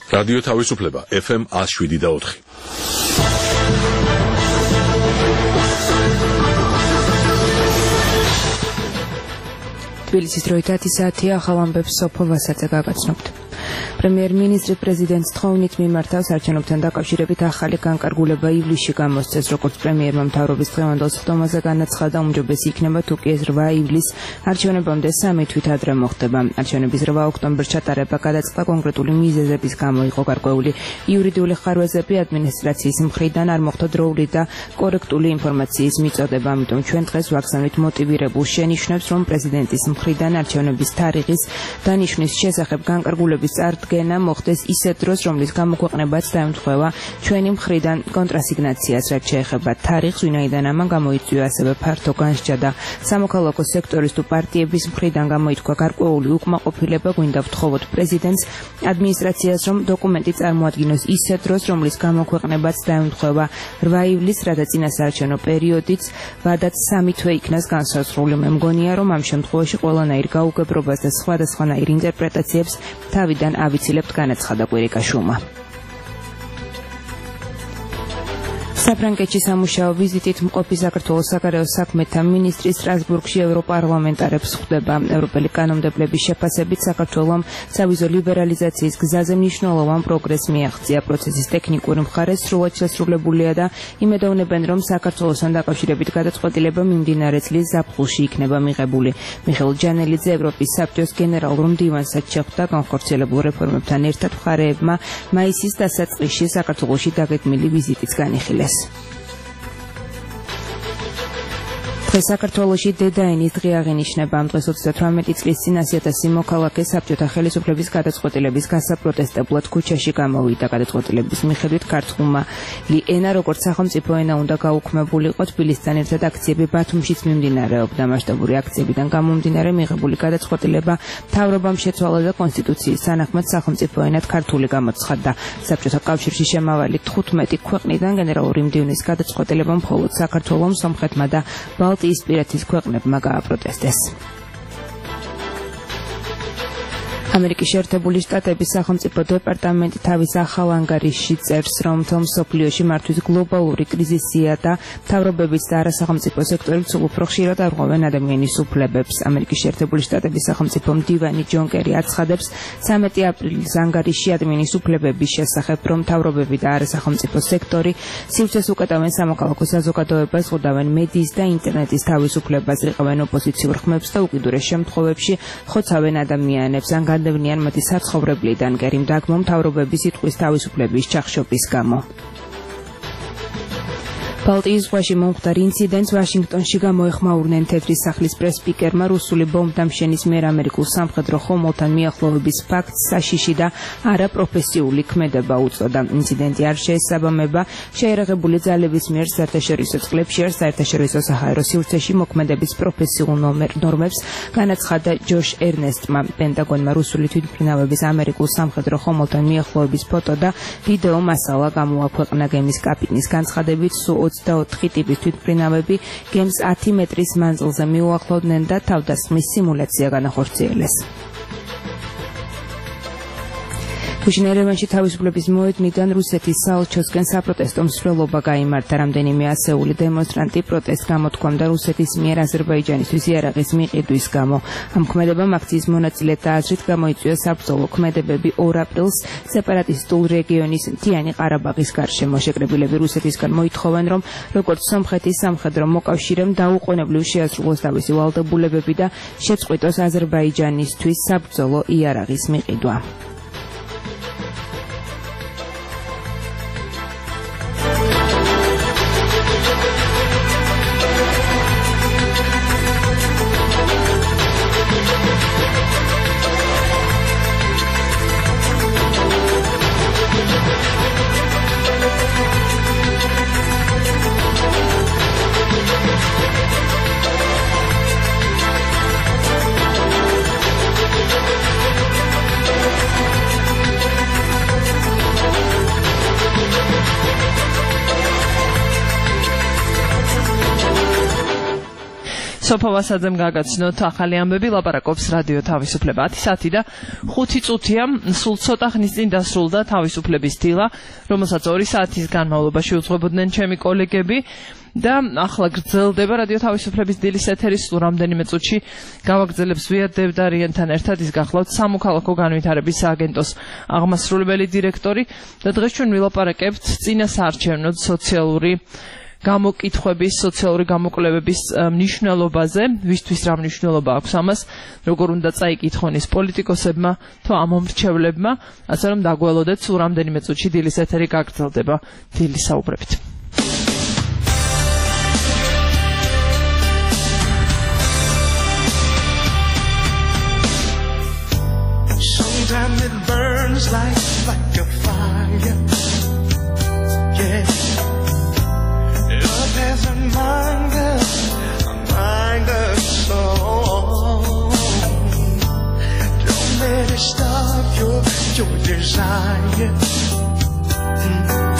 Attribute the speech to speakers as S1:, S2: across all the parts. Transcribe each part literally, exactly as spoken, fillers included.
S1: რადიო თავისუფლება ეფ ემ one oh seven და four.
S2: თბილისის დროით ათი საათია, ახალ ამბებს სოფო ვასაძე გაგაცნობთ. პრემიერ-მინისტრი პრეზიდენტს თხოვნით მიმართავს არჩევნებთან დაკავშირებით ახალი განკარგულება ივლისში გამოსცეს, როგორც პრემიერმა მთავრობის დღევანდელ სხდომაზე განაცხადა, უმჯობესი იქნება თუ კი ეს რვა ივლისს არჩევნებამდე სამი თვით ადრე მოხდება. არჩევნების რვა ოქტომბერს ჩატარება გადაწყდა კონკრეტული მიზეზების გამო იყო გარკვეული. იურიდიული ხარვეზები ადმინისტრაციის მხრიდან არ მოხდა დროული და კორექტული ინფორმაციის მიწოდება, ამიტომ ჩვენ დღეს ვაგზავნით მოტივირებულ შენიშვნებს, რომ პრეზიდენტის მხრიდან არჩევნების თარიღის დანიშვნის შესახებ განკარგულების წარდგენა მოხდეს ისეთ დროს, რომლის გამოქვეყნებაც დაემთხვევა ჩვენი მხრიდან კონტრასიგნაციას, რაც შეეხება თარიღს, ვინაიდან ამან გამოიწვია ასევე ფართო განსჯა და სამოქალაქო სექტორის თუ პარტიების მხრიდან გამოითქვა გარკვეული უკმაყოფილება. გვინდა ვთხოვოთ პრეზიდენტს, ადმინისტრაციას, რომ დოკუმენტი წარმოადგინოს ისეთ დროს, რომლის გამოქვეყნებაც დაემთხვევა რვა ივლისს, რათა წინასაარჩევნო პერიოდიც ვადაც სამი თვე იქნას განსაზღვრული. მე მგონია, რომ ამ შემთხვევაში ყველანაირ გაუგებრობას და სხვადასხვანაირ ინტერპრეტაციებს თავიდან ავიცილებთ, განაცხადა კვირიკაშვილმა. საფრანგეთში სამუშაო ვიზიტით მყოფი საქართველოს საგარეო საქმეთა მინისტრი სტრასბურგში ევროპარლამენტარებს ხვდება. ევროპელი კანონმდებლების შეფასებით საქართველომ სავიზო ლიბერალიზაციის გზაზე მნიშვნელოვან პროგრესს მიაღწია. პროცესის ტექნიკური მხარე სრულად შესრულებულია და იმედოვნებენ, რომ საქართველოსთან დაკავშირებით გადაწყვეტილება მიმდინარე წლის ზაფხულში იქნება მიღებული. მიხეილ ჯანელიძე ევროპის საბჭოს გენერალურ მდივანსაც შეხვდა. განხორციელებულ რეფორმებთან ერთად მხარეებმა მაისის დასაწყისში საქართველოში დაგეგმილი ვიზიტიც განიხილეს. დღეს საქართველოში დედაენის დღე აღინიშნება. ამ დღეს ოცდათვრამეტი წლის წინ ასი ათასი მოქალაქე საბჭოთა ხელისუფლების გადაწყვეტილების გასაპროტესტებლად ქუჩაში გამოვიდა. გადაწყვეტილების მიხედვით ქართული ენა როგორც სახელმწიფო ენა უნდა გაუქმებულიყო. თბილისთან ერთად აქციები ბათუმშიც მიმდინარეობდა. მასშტაბური აქციებიდან გამომდინარე მიღებული გადაწყვეტილება მთავრობამ შეცვალა და კონსტიტუციის თანახმად სახელმწიფო ენად ქართული გამოცხადდა. საბჭოთა კავშირში შემავალი თხუთმეტი ქვეყნიდან გენერალური მდივნის გადაწყვეტილება მხოლოდ საქართველომ, სომხეთმა და ბალტიისპირეთის ქვეყნებმა გააპროტესტეს. ამერიკის შეერთებული შტატების სახელმწიფო დეპარტამენტი თავის ახალ ანგარიშში წერს, რომ მთელ მსოფლიოში მართვის გლობალური კრიზისია და მთავრობებიც და არასახელმწიფო სექტორიც უფრო ხშირად არღვევენ ადამიანის უფლებებს. ამერიკის შეერთებული შტატების სახელმწიფო მდივანი ჯონ კერი აცხადებს ცამეტი აპრილის ანგარიშში ადამიანის უფლებების შესახებ, რომ მთავრობები და არასახელმწიფო სექტორი სივრცეს უკეტავენ სამოქალაქო საზოგადოებას, ხვდავენ მედიის და ინტერნეტის თავისუფლებას, რიყავენ ოპოზიციურ ხმებს და უკიდურეს შემთხვევებში ხოცავენ ადამიანებს. განდევნიან მათი საცხოვრებლიდან. კერიმ დაგმო მთავრობების სიტყვის თავისუფლების ჩახშობის გამო. ბალტიის ზღვაში მომხდარ ინციდენტს ვაშინგტონში გამოეხმაურნენ. თეთრი სახლის პრეს-სპიკერმა რუსული ბომბდამშენის მიერ ამერიკულ სამხედრო ხომალდთან მიახლოების ფაქტს საშიში და არაპროფესიული ქმედება უწოდა. ინციდენტი არ შეესაბამება შეერაღებული ძალების მიერ საერთაშორისო წყლებში არ საერთაშორისო საჰაერო სივრცეში მოქმედების პროფესიულ ნორმებს, განაცხადა ჯოშ ერნესტმა. პენტაგონმა რუსული თვითმფრინავების ამერიკულ სამხედრო ხომალდთან მიახლოების ფოტო და ვიდეო მასალა გამოაქვეყნა. გემის კაპიტნის განცხადებით სულ ოცდაოთხი ტიპის თვითმფრინავები გემს ათი მეტრის მანძილზე მიუახლოვდნენ და თავდასხმის სიმულაცია განახორციელეს. ქუშინ ერევანში თავისუფლების მოედნიდან რუსეთის საელჩოსკენ საპროტესტო მსვლელობა გაიმართა. რამდენიმე ასეული დემონსტრანტი პროტესტს გამოთქვამდა რუსეთის მიერ აზერბაიჯანისთვის იარაღის მიყიდვის გამო. ამ ქმედებამ აქციის მონაწილეთა აზრით გამოიწვია საბრძოლო ქმედებები ორ აპრილს სეპარატისტულ რეგიონის მთიანი ყარაბაღის გარშემო. შეკრებილები რუსეთისგან მოითხოვენ, რომ როგორც სომხეთის სამხედრო მოკავშირემ დაუყოვნებლივ შეასრულოს თავისი ვალდებულებები და შეწყვიტოს აზერბაიჯანისთვის საბრძოლო იარაღის მიყიდვა.
S3: სოფო ვასაძემ გაგაცნოთ ახალი ამბები, ლაპარაკობს რადიო თავისუფლება. ათი საათი და ხუთი წუთია, სულ ცოტა ხნის წინ დასრულდა თავისუფლების დილა, რომელსაც ორი საათის განმავლობაში უძღვებოდნენ ჩემი კოლეგები. და ახლა გრძელდება რადიო თავისუფლების დილის ეთერი, სულ რამდენიმე წუთში გავაგრძელებს ზვიად დევდარიანთან ერთად. ის გახლავთ სამოქალაქო განვითარების სააგენტოს აღმასრულებელი დირექტორი და დღეს ჩვენ ვილაპარაკებთ წინასაარჩევნო სოციალური გამოკითხვების, სოციალური გამოკვლევების მნიშვნელობაზე, ვისთვის რა მნიშვნელობა აქვს ამას, როგორ უნდა წაიკითხონ ის პოლიტიკოსებმა თუ ამომრჩევლებმა, ასე რომ დაგველოდეთ, სულ რამდენიმე წუთში დილის ეთერი გაგრძელდება დილის საუბრებით.
S4: Sometimes it burns like, like a fire, yeah. Love has a mind, a mind of soul. Don't let it stop your, your desire. Mm.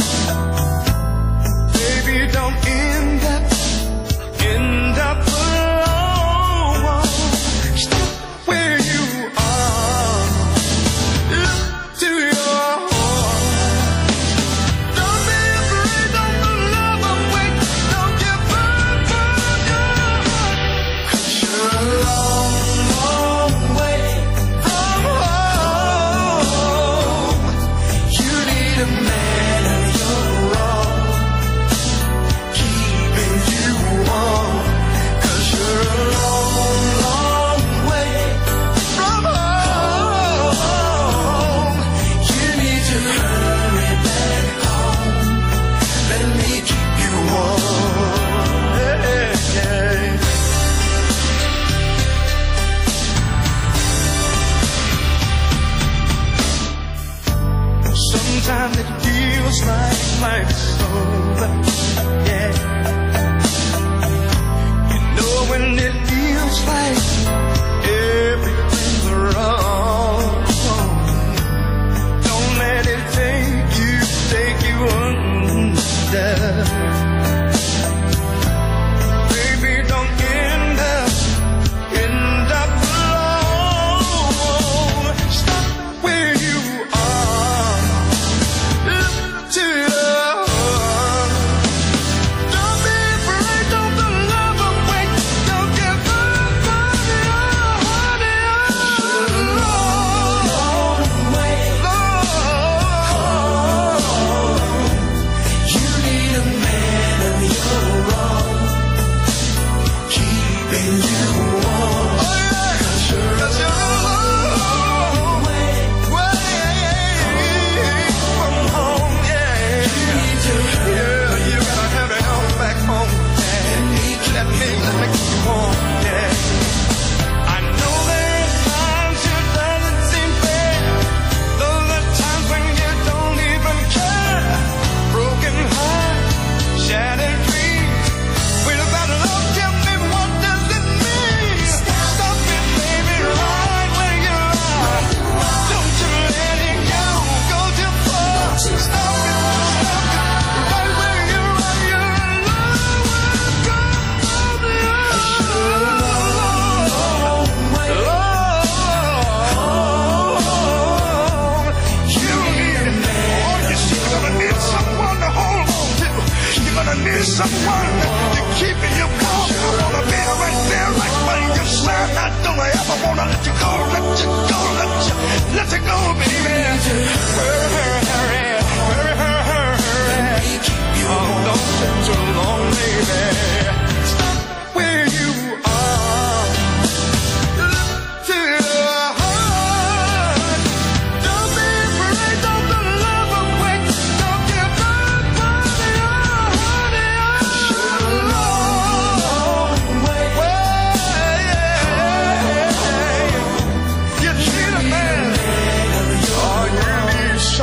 S4: Baby, don't end up, end up alone. Stop where you are. Look to your heart. Don't be afraid of the love away. Don't give up on your heart. 'Cause you're a long, long way from home. You need a man of your own, keeping you warm. 'Cause you're a long, long way from home. You need to hurry back home. Let me keep you warm. Yeah, yeah. Sometimes it feels like life's over. Yeah. You know when it feels like everything's wrong. Don't let it take you, take you under. Baby, don't end up, end up alone. Stop where you are. Look to your heart. Don't be afraid, don't the love away. Don't give up on your heart. Long, long way, long. You need a man of your own, keeping you warm. Oh yeah, 'cause you're a long way, way from home. Yeah, you need to, yeah, you gotta have it all back home. Yeah. Let me, let me, let me keep you warm. Yeah. I know there's times it doesn't seem fair. Those are times when you don't even care. Broken heart, shattered dreams. Without love, tell me what does it mean? Stop it, baby, right where you are. Don't you let it go, go too far. Stop it, stop it, right where you are. You're alone, go on the long way. Long. You need a man. Oh, you see, you're gonna need someone to hold on to. You're gonna need someone to keep you warm. I wanna be right there, right by your side. I don't ever wanna let you go, let you go, let you, let you go, baby. Hurry, hurry, hurry, hurry, hurry. Oh, don't take too long, baby. Stop where you are. Look to your heart. Don't be afraid, don't the love away. Don't give up on your heart. You're a long way, way. You need a man. Oh, you need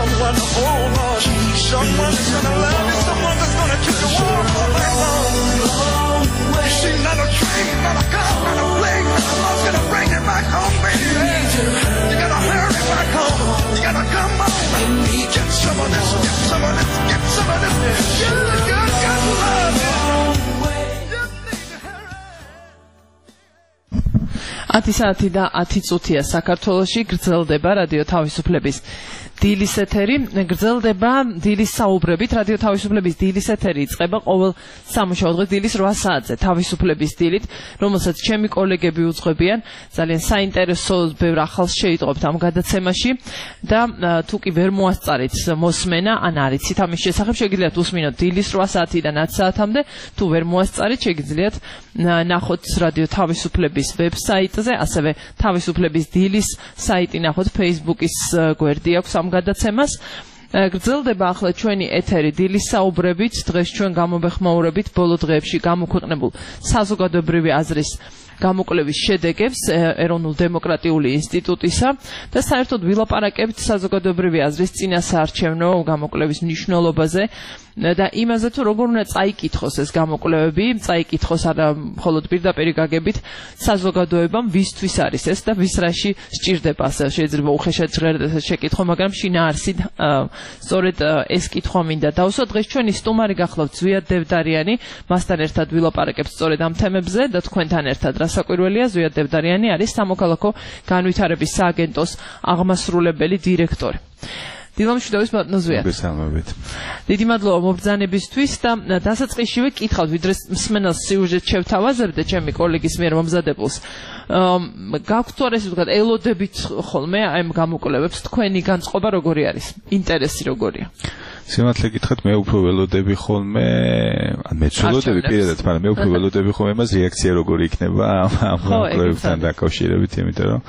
S3: ათი საათი და ათი წუთია საქართველოში გრძელდება რადიო თავისუფლების დილის ეთერი გრძელდება დილის საუბრებით რადიო თავისუფლების დილის ეთერი იწყება ყოველ სამუშაო დღეს დილის რვა საათზე თავისუფლების დილით რომელსაც ჩემი კოლეგები უძღვებიან ძალიან საინტერესო ბევრ ახალს შეიტყობთ ამ გადაცემაში და თუ კი ვერ მოასწარით მოსმენა ან არიცით ამის შესახებ შეგიძლიათ უსმინოთ დილის რვა საათიდან ათი საათამდე თუ ვერ მოასწარით შეგიძლიათ ნახოთ რადიო თავისუფლების ვებსაიტზე ასევე თავისუფლების დილის საიტი ნახოთ Facebook-ის გვერდი აქვს ამ გადაცემას გრძელდება ახლა ჩვენი ეთერი დილის საუბრებით დღეს ჩვენ გამოვეხმაურებით ბოლო დღეებში გამოქვეყნებულ საზოგადოებრივი აზრის გამოკვლევის შედეგებს ეროვნულ დემოკრატიული ინსტიტუტისა და საერთოდ ვილაპარაკებთ საზოგადოებრივი აზრის წინასაარჩევნო გამოკვლევის მნიშვნელობაზე და იმაზე თუ როგორ უნდა წაიკითხოს ეს გამოკვლევები, წაიკითხოს არა მხოლოდ პირდაპირ გაგებით საზოგადოებამ ვისთვის არის ეს და ვის რაში სჭირდება ასე შეიძლება უხეშად ჟღერდეს ეს შეკითხვა, მაგრამ შინაარსით სწორედ ეს კითხვა მინდა დავსვა. დღეს ჩვენი სტუმარი გახლავთ ზვიად დევდარიანი, მასთან ერთად ვილაპარაკებთ სწორედ ამ თემებზე და თქვენთან ერთად რასაკვირველია ზვიად დევდარიანი არის სამოქალაქო განვითარების სააგენტოს აღმასრულებელი დირექტორი. დილამშვიდობის ბატონო ზვიად.
S5: მოგესალმებით.
S3: დიდი მადლობა მობრძანებისთვის და დასაწყისშივე კითხავთ, ვიდრე მსმენელს სიუჟეტს შევთავაზებდე ჩემი კოლეგის მიერ მომზადებულს. გაქვთ თუ არა ესე ვთქვათ, ელოდებით ხოლმე აი ამ გამოკვლევებს თქვენი განწყობა როგორი არის? ინტერესი როგორია?
S5: სიმართლე გითხრათ, მე უფრო ველოდები ხოლმე, ან მეც ველოდები პირადად, მაგრამ მე უფრო ველოდები ხოლმე მას რეაქცია როგორი იქნება ამ გამოკვლევებთან დაკავშირებით, იმიტომ რომ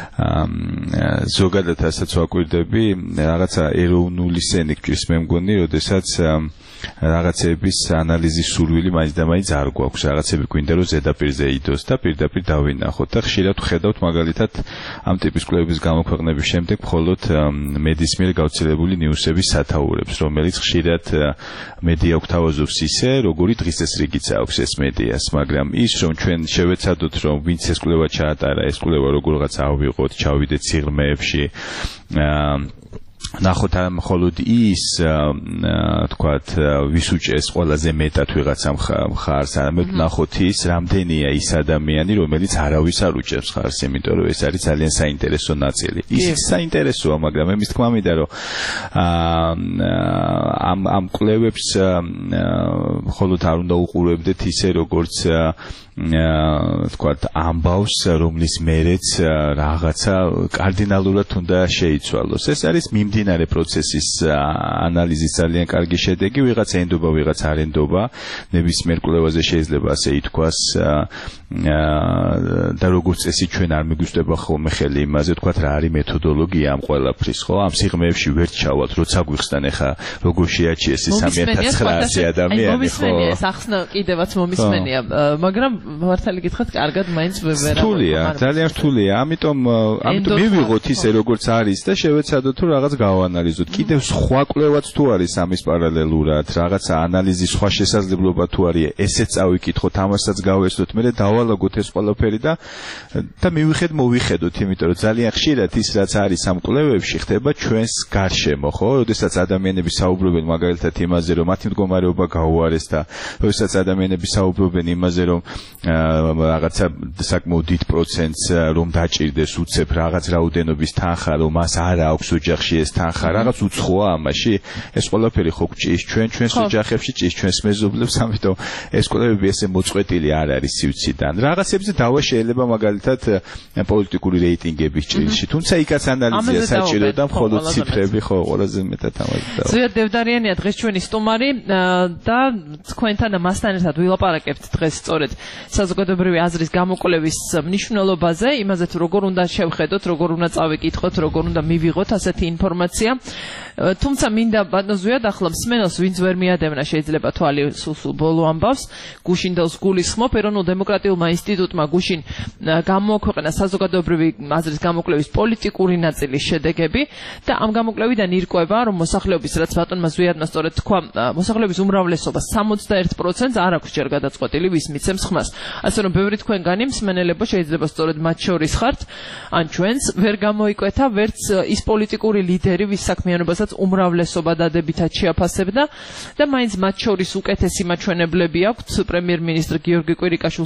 S5: ზოგადად ასაც ვაკვირდები, რაღაცა ეროვნული სენი გჭირს მე მგონი, როდესაც რაღაცების ანალიზის სურვილი მაინც და მაინც არ გვაქვს, რაღაცები გვინდა რომ ზედაპირზე იდოს და პირდაპირ დავინახოთ და ხშირად ვხედავთ მაგალითად ამ ტიპის კვლევების გამოქვეყნების შემდეგ მხოლოდ მედიის მიერ გავრცელებული ნიუსების სათაურებს, რომელიც ხშირად მედია გვთავაზობს ისე, როგორი დღესდღეობით აქვს ეს მედიას, მაგრამ ის რომ ჩვენ შევეცადოთ რომ ვინც ეს კვლევა ჩაატარა, ეს კვლევა როგორღაც ავიღოთ, ჩავიდეთ სიღრმეებში ნახოთ არ მხოლოდ ის თქვათ ვის უჭერს ყველაზე მეტად ვიღაცა მხარს, არამედ ნახოთ ის რამდენია ის ადამიანი, რომელიც არავის არ უჭერს მხარს, იმიტომ რომ ეს არის ძალიან საინტერესო ნაწილი. ის საინტერესოა, მაგრამ იმის თქმა მინდა რომ ამ ამ კვლევებს მხოლოდ არ უნდა უყურებდეთ ისე როგორც თქვათ ამბავს, რომლის მერეც რაღაცა კარდინალურად უნდა შეიცვალოს. ეს არის მიმდინარე პროცესის ანალიზის ძალიან კარგი შედეგი, ვიღაც ენდობა, ვიღაც არ ენდობა, ნებისმიერ კვლევაზე შეიძლება ასე ითქვას და როგორც წესი ჩვენ არ მიგვიწვდება ხოლმე ხელი იმაზე, თქვათ რა არის მეთოდოლოგია ამ ყველაფრის, ხო? ამ სიღრმეებში ვერ ჩავალთ, როცა გვიხსნან ახლა როგორ შეაჩიეს ეს სამი ათას ცხრაასი ადამიანი, ხო?
S3: მომისმენია ეს ახსნა კიდევაც მომისმენია, მაგრამ მართალი გითხრათ, კარგად მაინც ვერ
S5: რთულია, ძალიან რთულია. ამიტომ ამიტომ მივიღოთ ისე როგორც არის და შევეცადოთ თუ რაღაც გავანალიზოთ. კიდევ სხვა კვლევაც თუ არის ამის პარალელურად, რაღაცა ანალიზის სხვა შესაძლებლობა თუ არის, ესეც წავიკითხოთ, ამასაც გავესწროთ, მე დავალაგოთ ეს ყველაფერი და და მივიხედ მოვიხედოთ, იმიტომ რომ ძალიან ხშირად ის რაც არის ამ კვლევებში ხდება ჩვენს გარშემო, ხო? როდესაც ადამიანები საუბრობენ მაგალითად იმაზე, რომ მათი მდგომარეობა გაუარეს და როდესაც ადამიანები საუბრობენ იმაზე, რომ რაღაცა საკმაოდ დიდ პროცენტს რომ დაჭირდეს უცებ რაღაც რაოდენობის თანხა, რომ მას არ აქვს ოჯახში ეს თანხა, რაღაც უცხოა ამაში. ეს ყველაფერი ხო გჭირს ჩვენ ჩვენს ოჯახებში, ჭირს ჩვენს მეზობლებს, ამიტომ ეს კვლევები ესე მოწყვეტილი არ არის სივრციდან. რაღაცებზე დავა შეიძლება მაგალითად პოლიტიკური რეიტინგების ჭრილში, თუმცა იქაც ანალიზია საჭირო და მხოლოდ ციფრები ხო ყველაზე მეტად ამაზე დავა.
S3: ზვიად დევდარიანია დღეს ჩვენი სტუმარი და თქვენთან და მასთან ერთად ვილაპარაკებთ დღეს სწორედ საზოგადოებრივი აზრის გამოკვლევის მნიშვნელობაზე, იმაზე თუ როგორ უნდა შევხედოთ, როგორ უნდა წავიკითხოთ, როგორ უნდა მივიღოთ ასეთი ინფორმაცია. თუმცა მინდა ბატონო ზვიად ახლა მსმენელს ვინც ვერ მიადევნა შეიძლება თვალი სულ ბოლო ამბავს, გუშინდელს გულისხმობ ეროვნულ დემოკრატიულმა ინსტიტუტმა გუშინ გამოაქვეყნა საზოგადოებრივი აზრის გამოკვლევის პოლიტიკური ნაწილის შედეგები და ამ გამოკვლევიდან ირკვევა, რომ მოსახლეობის, რაც ბატონმა ზვიადმა სწორედ თქვა, მოსახლეობის უმრავლესობა სამოცდაერთ პროცენტს არ აქვს ჯერ გადაწყვეტილი ვის მიცემს ხმას. ასე რომ ბევრი თქვენგანი მსმენელებო შეიძლება სწორედ მათ შორის ხართ, ან ჩვენს ვერ გამოიკვეთა ვერც ის პოლიტიკური ლიდერი, ვის საქმიანობასაც უმრავლესობა დადებითად შეაფასებდა და მაინც მათ შორის უკეთესი მაჩვენებლები აქვთ პრემიერ-მინისტრ გიორგი კვირიკაშვილს და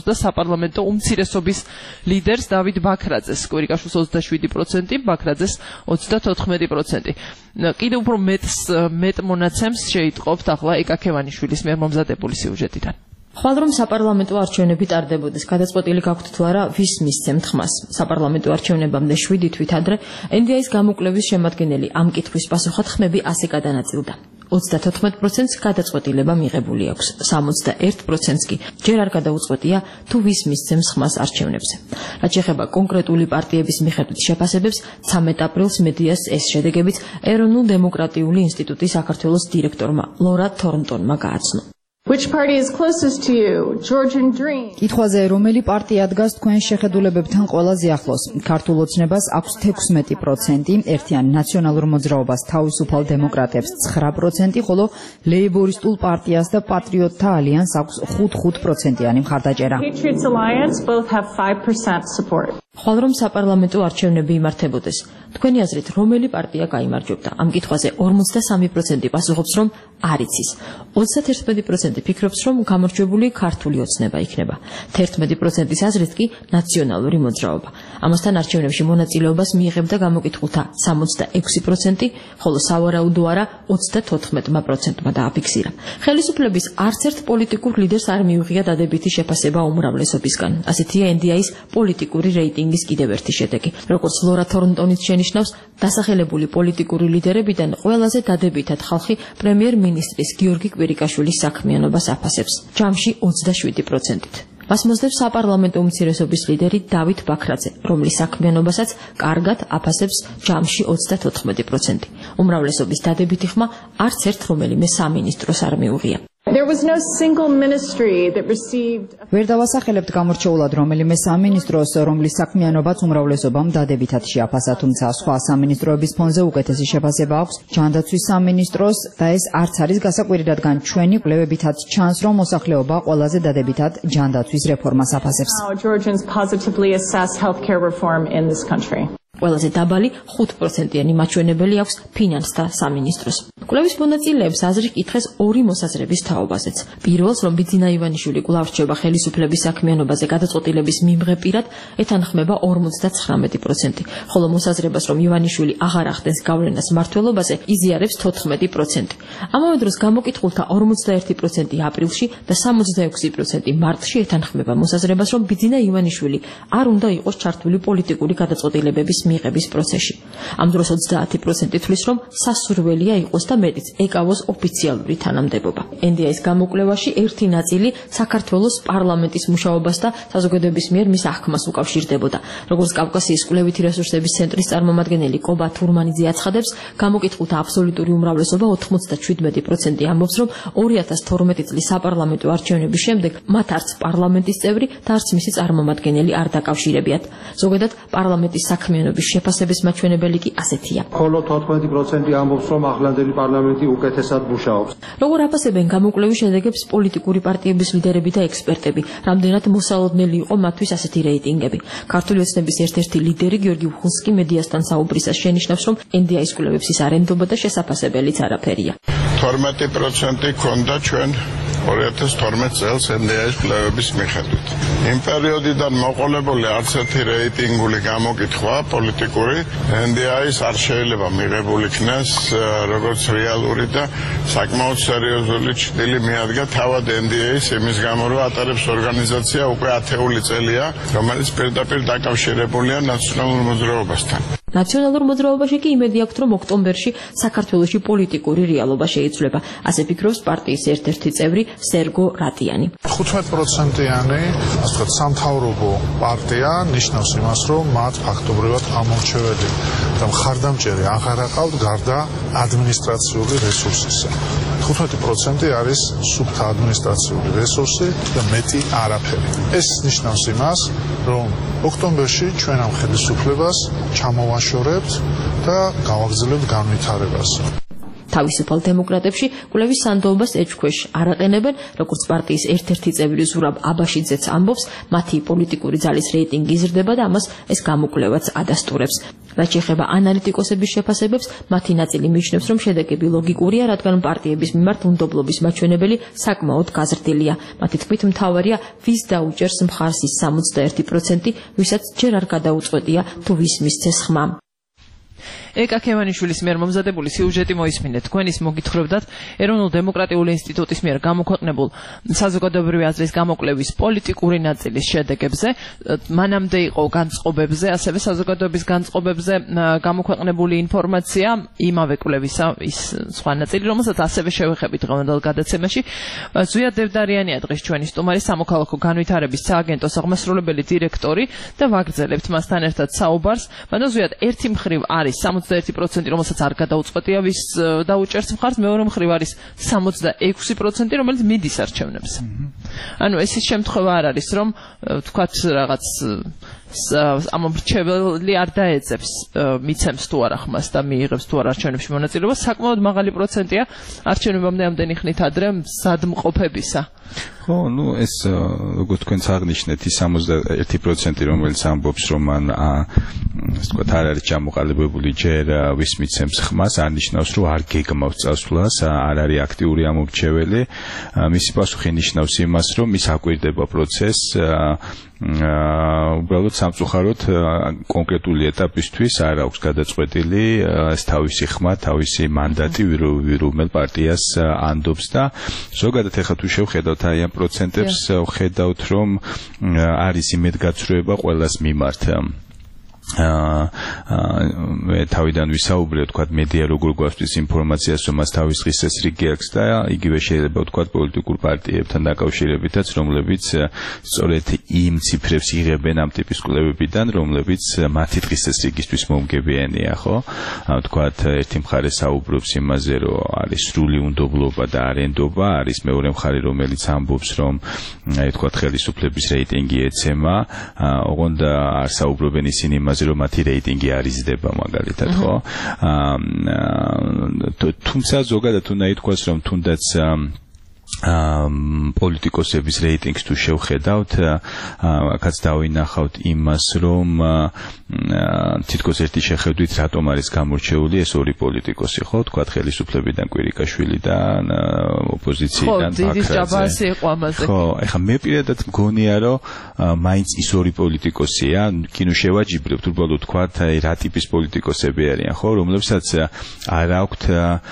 S3: საპარლამენტო უმცირესობის ლიდერს დავით ბაქრაძეს. კვირიკაშვილს ოცდაშვიდი პროცენტი, ბაქრაძეს ოცდათოთხმეტი პროცენტი. კიდევ უფრო მეტს მეტ მონაცემს შეიტყობთ ახლა ეკაქევანიშვილის მიერ მომზადებული სიუჟეტიდან.
S6: ხვალ რომ საპარლამენტო არჩევნები ტარდებოდეს, გადაწყვეტილი გაქვთ თუ არა ვის მისცემთ ხმას. საპარლამენტო არჩევნებამდე შვიდი თვით ადრე ენ დი ეის გამოკვლევის შემადგენელი ამ კითხვის პასუხად ხმები ასე გადანაწილდა. ოცდათოთხმეტ პროცენტს გადაწყვეტილება მიღებული აქვს, სამოცდაერთ პროცენტს კი ჯერ არ გადაუწყვეტია თუ ვის მისცემს ხმას არჩევნებზე. რაც შეეხება კონკრეტული პარტიების მიხედვით შეფასებებს, ცამეტ აპრილს მედიას ეს შედეგებიც ეროვნულ დემოკრატიული ინსტიტუტის საქართველოს დირექტორმა ლორა თორნტონმა გააცნო.
S7: Which party is closest to you? Georgian Dream.
S8: კითხვაზე რომელი პარტია დგას თქვენ შეხედულებებთან ყველაზე ახლოს? ქართულ ოცნებას აქვს თექვსმეტი პროცენტი, ერთიან ნაციონალურ მოძრაობას თავისუფალ დემოკრატებს ცხრა პროცენტი, ხოლო ლეიბორისტულ პარტიას და პატრიოტთა ალიანსს აქვს ხუთ პროცენტიანი მხარდაჭერა.
S7: Patriots Alliance both have five percent support.
S6: ხვალ რომ საპარლამენტო არჩევნები იმართებოდეს, თქვენი აზრით რომელი პარტია გაიმარჯვებდა? ამ კითხვაზე ორმოცდასამი პროცენტი პასუხობს, რომ არ იცის. ოცდაერთმეტი პროცენტი ფიქრობს, რომ გამარჯვებული ქართული ოცნება იქნება. თერთმეტი პროცენტის აზრით კი ნაციონალური მოძრაობა. ამასთან არჩევნებში მონაწილეობას მიიღებდა გამოკითხულთა სამოცდაექვსი პროცენტი, ხოლო სავარაუდო არა ოცდათოთხმეტ პროცენტმა დააფიქსირა. ხელისუფლების არც ერთ პოლიტიკურ ლიდერს არ მიუღია დადებითი შეფასება უმრავლესობისგან. ასეთია ენ დი ეის პოლიტიკური რეიტინგის კიდევ ერთი შედეგი. როგორც ლორა თორნტონიც შენიშნავს, დასახელებული პოლიტიკური ლიდერებიდან ყველაზე დადებითად ხალხი პრემიერ-მინისტრის გიორგი კვირიკაშვილის საქმიანობას აფასებს, ჯამში ოცდაშვიდი პროცენტით. მას მოსდევს საპარლამენტო უმცირესობის ლიდერი დავით ბაქრაძე, რომლის საქმიანობასაც კარგად აფასებს ჯამში ოცდათოთხმეტი პროცენტი. უმრავლესობის დადებითი ხმა არც ერთ რომელიმე სამინისტროს არ მიუღია.
S7: There was no single ministry that received
S8: ვერ დავასახელებთ გამორჩეულად რომელიმე სამინისტროს, რომლის საქმიანობაც უმრავლესობამ დადებითად შეაფასა, თუმცა სხვა სამინისტროების ფონზე უკეთესი შეფასება აქვს ჯანდაცვის სამინისტროს და ეს არც არის გასაკვირი, რადგან ჩვენი კვლევებითაც ჩანს, რომ მოსახლეობა ყველაზე დადებითად ჯანდაცვის რეფორმას აფასებს.
S7: how Georgians positively assess healthcare reform in this country.
S6: ყველაზე დაბალი ხუთ პროცენტიანი მაჩვენებელი აქვს ფინანსთა სამინისტროს. კვლევის მონაწილეებს აზრი კითხეს ორი მოსაზრების თაობაზეც. პირველს, რომ ბიძინა ივანიშვილი კვლავ რჩება ხელისუფლების საქმიანობაზე გადაწყვეტილების მიმღებირად, ეთანხმება ორმოცდათხრამეტი პროცენტი, ხოლო მოსაზრებას, რომ ივანიშვილი აღარ ახდენს გავლენას მმართველობაზე, იზიარებს თოთხმეტი პროცენტი. ამავე დროს გამოკითხულთა ორმოცდაერთი პროცენტი აპრილში და სამოცდაექვსი პროცენტი მარტში ეთანხმება მოსაზრებას, რომ ბიძინა ივანიშვილი არ უნდა იყოს ჩართული პოლიტიკური გადაწყვეტილებების მიღების პროცესში. ამ დროს ოცდაათი პროცენტი თვლის, რომ სასურველია იყოს და მეტიც ეკავოს ოფიციალური თანამდებობა. ენ დი ეის გამოკვლევაში ერთი ნაწილი საქართველოს პარლამენტის მუშაობას და საზოგადოების მიერ მის აღქმას უკავშირდებოდა. როგორც კავკასიის კვლევითი რესურსების ცენტრის წარმომადგენელი კობა თურმანიძე აცხადებს, გამოკითხულთა აბსოლუტური უმრავლესობა ოთხმოცდაშვიდმეტი პროცენტი ამბობს, რომ ორი ათას თორმეტი წლის საპარლამენტო არჩევნების შემდეგ მათ არც პარლამენტის წევრი და არც მისი წარმომადგენელი არ დაკავშირებიათ. ზოგადად პარლამენტის საქმიანობის შეფასების მაჩვენებელი კი ასეთია.
S9: ხოლო თოთხმეტი პროცენტი ამბობს, რომ ახლანდელი პარლამენტი უკეთესად მუშაობს.
S6: როგორ აფასებენ გამოკვლევის შედეგებს პოლიტიკური პარტიების ლიდერები და ექსპერტები, რამდენად მოსალოდნელი იყო მათთვის ასეთი რეიტინგები. ქართული ოცნების ერთ-ერთი ლიდერი გიორგი უხუნსკი მედიასთან საუბრისას შენიშნავს, რომ ენ დი ეის კვლევებს ის არ ენდობა და შესაფასებელიც არაფერია.
S10: თორმეტი პროცენტი ქონდა ჩვენ ორი ათას თორმეტ წელს ენ დი ეის კვლევების მიხედვით. იმ პერიოდიდან მოყოლებული არც ერთი რეიტინგული გამოკითხვა პოლიტიკური ენ დი ეის არ შეიძლება მიღებული იქნას როგორც რეალური და საკმაოდ სერიოზული ჭრილი მიადგა თავად ენ დი ეის იმის გამო, რომ ატარებს ორგანიზაცია უკვე ათეული წელია, რომელიც პირდაპირ დაკავშირებულია ნაციონალურ მოძრაობასთან.
S6: ნაციონალურ მოძრაობაში კი იმედი აქვთ, რომ ოქტომბერში საქართველოში პოლიტიკური რეალობა შეიცვლება. ასე ფიქრობს პარტიის ერთ-ერთი წევრი სერგო რატიანი.
S11: ხუთმეტ პროცენტიანი, ასე ვთქვათ, სამთავრობო პარტია ნიშნავს იმას, რომ მათ ფაქტობრივად ამორჩეველი და მხარდამჭერი აღარ აყავთ გარდა ადმინისტრაციული რესურსისა. ხუთმეტი პროცენტი არის სუფთა ადმინისტრაციული რესურსი და მეტი არაფერი. ეს ნიშნავს იმას, რომ ოქტომბერში ჩვენ ამ ხელისუფლებას ჩამოვაშორებთ და გავაგრძელებთ განვითარებას.
S6: თავისუფალ დემოკრატებში კვლევის სანდოობას ეჭქვეშ არ აყენებენ, როგორც პარტიის ერთ-ერთი წევრი ზურაბ აბაშიძეც ამბობს, მათი პოლიტიკური ძალის რეიტინგი იზრდება და ამას ეს გამოკვლევაც ადასტურებს. რაც შეეხება ანალიტიკოსების შეფასებებს, მათი ნაწილი მიიჩნევს, რომ შედეგები ლოგიკურია, რადგან პარტიების მიმართ უნდობლობის მაჩვენებელი საკმაოდ გაზრდილია. მათი თქმით, მთავარია ვის დაუჭერს მხარს ის სამოცდაერთი პროცენტი, ვისაც ჯერ არ გადაუწყვეტია თუ ვის მისცეს ხმა.
S3: ეკა ქევანიშვილის მიერ მომზადებული სიუჟეტი მოისმინეთ. თქვენ ის მოგითხრობდათ ეროვნულ დემოკრატიული ინსტიტუტის მიერ გამოქვეყნებულ საზოგადოებრივი აზრის გამოკვლევის პოლიტიკური ნაწილის შედეგებზე, მანამდე იყო განწყობებზე, ასევე საზოგადოების განწყობებზე გამოქვეყნებული ინფორმაცია, იმავე კვლევისა ის სხვა ნაწილი, რომელსაც ასევე შევეხებით დღევანდელ გადაცემაში. ზვია დევდარიანია დღეს ჩვენი სტუმარი, სამოქალაქო განვითარების სააგენტოს აღმასრულებელი დირექტორი და ვაგრძელებთ მასთან ერთად საუბარს. მაგრამ ზვიად ერთი მხრივ არის სამოცდაერთი პროცენტი, რომელსაც არ გადაუწყვეტია ვის დაუჭერს მხარს, მეორე მხრივ არის სამოცდაექვსი პროცენტი, რომელიც მიდის არჩევნებზე. ანუ ეს ის შემთხვევა არ არის, რომ თქვათ რაღაც ამ მრჩეველი არ დაეძებს, მიცემს თუ არა ხმას და მიიღებს თუ არა არჩევნებში მონაწილეობას, საკმაოდ მაღალი პროცენტია არჩევნებამდე ამდენი ხნით ადრე მზადმყოფებისა.
S5: ხო, ну ეს როგორც თქვენც აღნიშნეთ, ის სამოცდაერთი პროცენტი, რომელიც ამბობს, რომ მან ასე ვთქვათ, არ არის ჩამოყალიბებული ჯერ ვის მიცემს ხმას, არ ნიშნავს, რომ არ გეგმავს წასვლას, არ არის აქტიური ამორჩეველი. მისი პასუხი ნიშნავს იმას, რომ ის აკვირდება პროცესს, უბრალოდ სამწუხაროდ კონკრეტული ეტაპისთვის არ აქვს გადაწყვეტილი ეს თავისი ხმა, თავისი მანდატი ვირუმელ პარტიას ანდობს და ზოგადად ეხლა თუ შევხედავთ აი ამ პროცენტებს, ხედავთ რომ არის იმედგაცრუება ყველას მიმართ. მე თავიდან ვისაუბრე, თქვა მედია როგორ გვასწრის ინფორმაციას, რომ მას თავის დღის წესრიგი აქვს და იგივე შეიძლება ვთქვა პოლიტიკურ პარტიებთან დაკავშირებითაც, რომლებიც სწორედ იმ ციფრებს იღებენ ამ ტიპის კვლევებიდან, რომლებიც მათი დღის წესრიგისთვის მომგებიანია, ხო? ვთქვა ერთი მხარე საუბრობს იმაზე, რომ არის სრული უნდობლობა და არენდობა, არის მეორე მხარე, რომელიც ამბობს, რომ აი ვთქვა ხელისუფლების რეიტინგი ეცემა, ოღონდ არ საუბრობენ ისინი იმაზე, რომ მათი რეიტინგი არ იზრდება მაგალითად, ხო? თუმცა ზოგადად უნდა ითქვას, რომ თუნდაც პოლიტიკოსების რეიტინგს თუ შევხედავთ, აქაც დავინახავთ იმას, რომ თითქოს ერთი შეხედვით რატომ არის გამორჩეული ეს ორი პოლიტიკოსი, ხო? თქვა ხელისუფლებიდან კვირიკაშვილი და ოპოზიციიდან
S3: ბაქრაძე.
S5: ხო, ეხლა მე პირადად მგონია, რომ მაინც ის ორი პოლიტიკოსია, კინო შევაჯიბრებთ, უბრალოდ თქვა რა ტიპის პოლიტიკოსები არიან, ხო? რომლებსაც არ აქვთ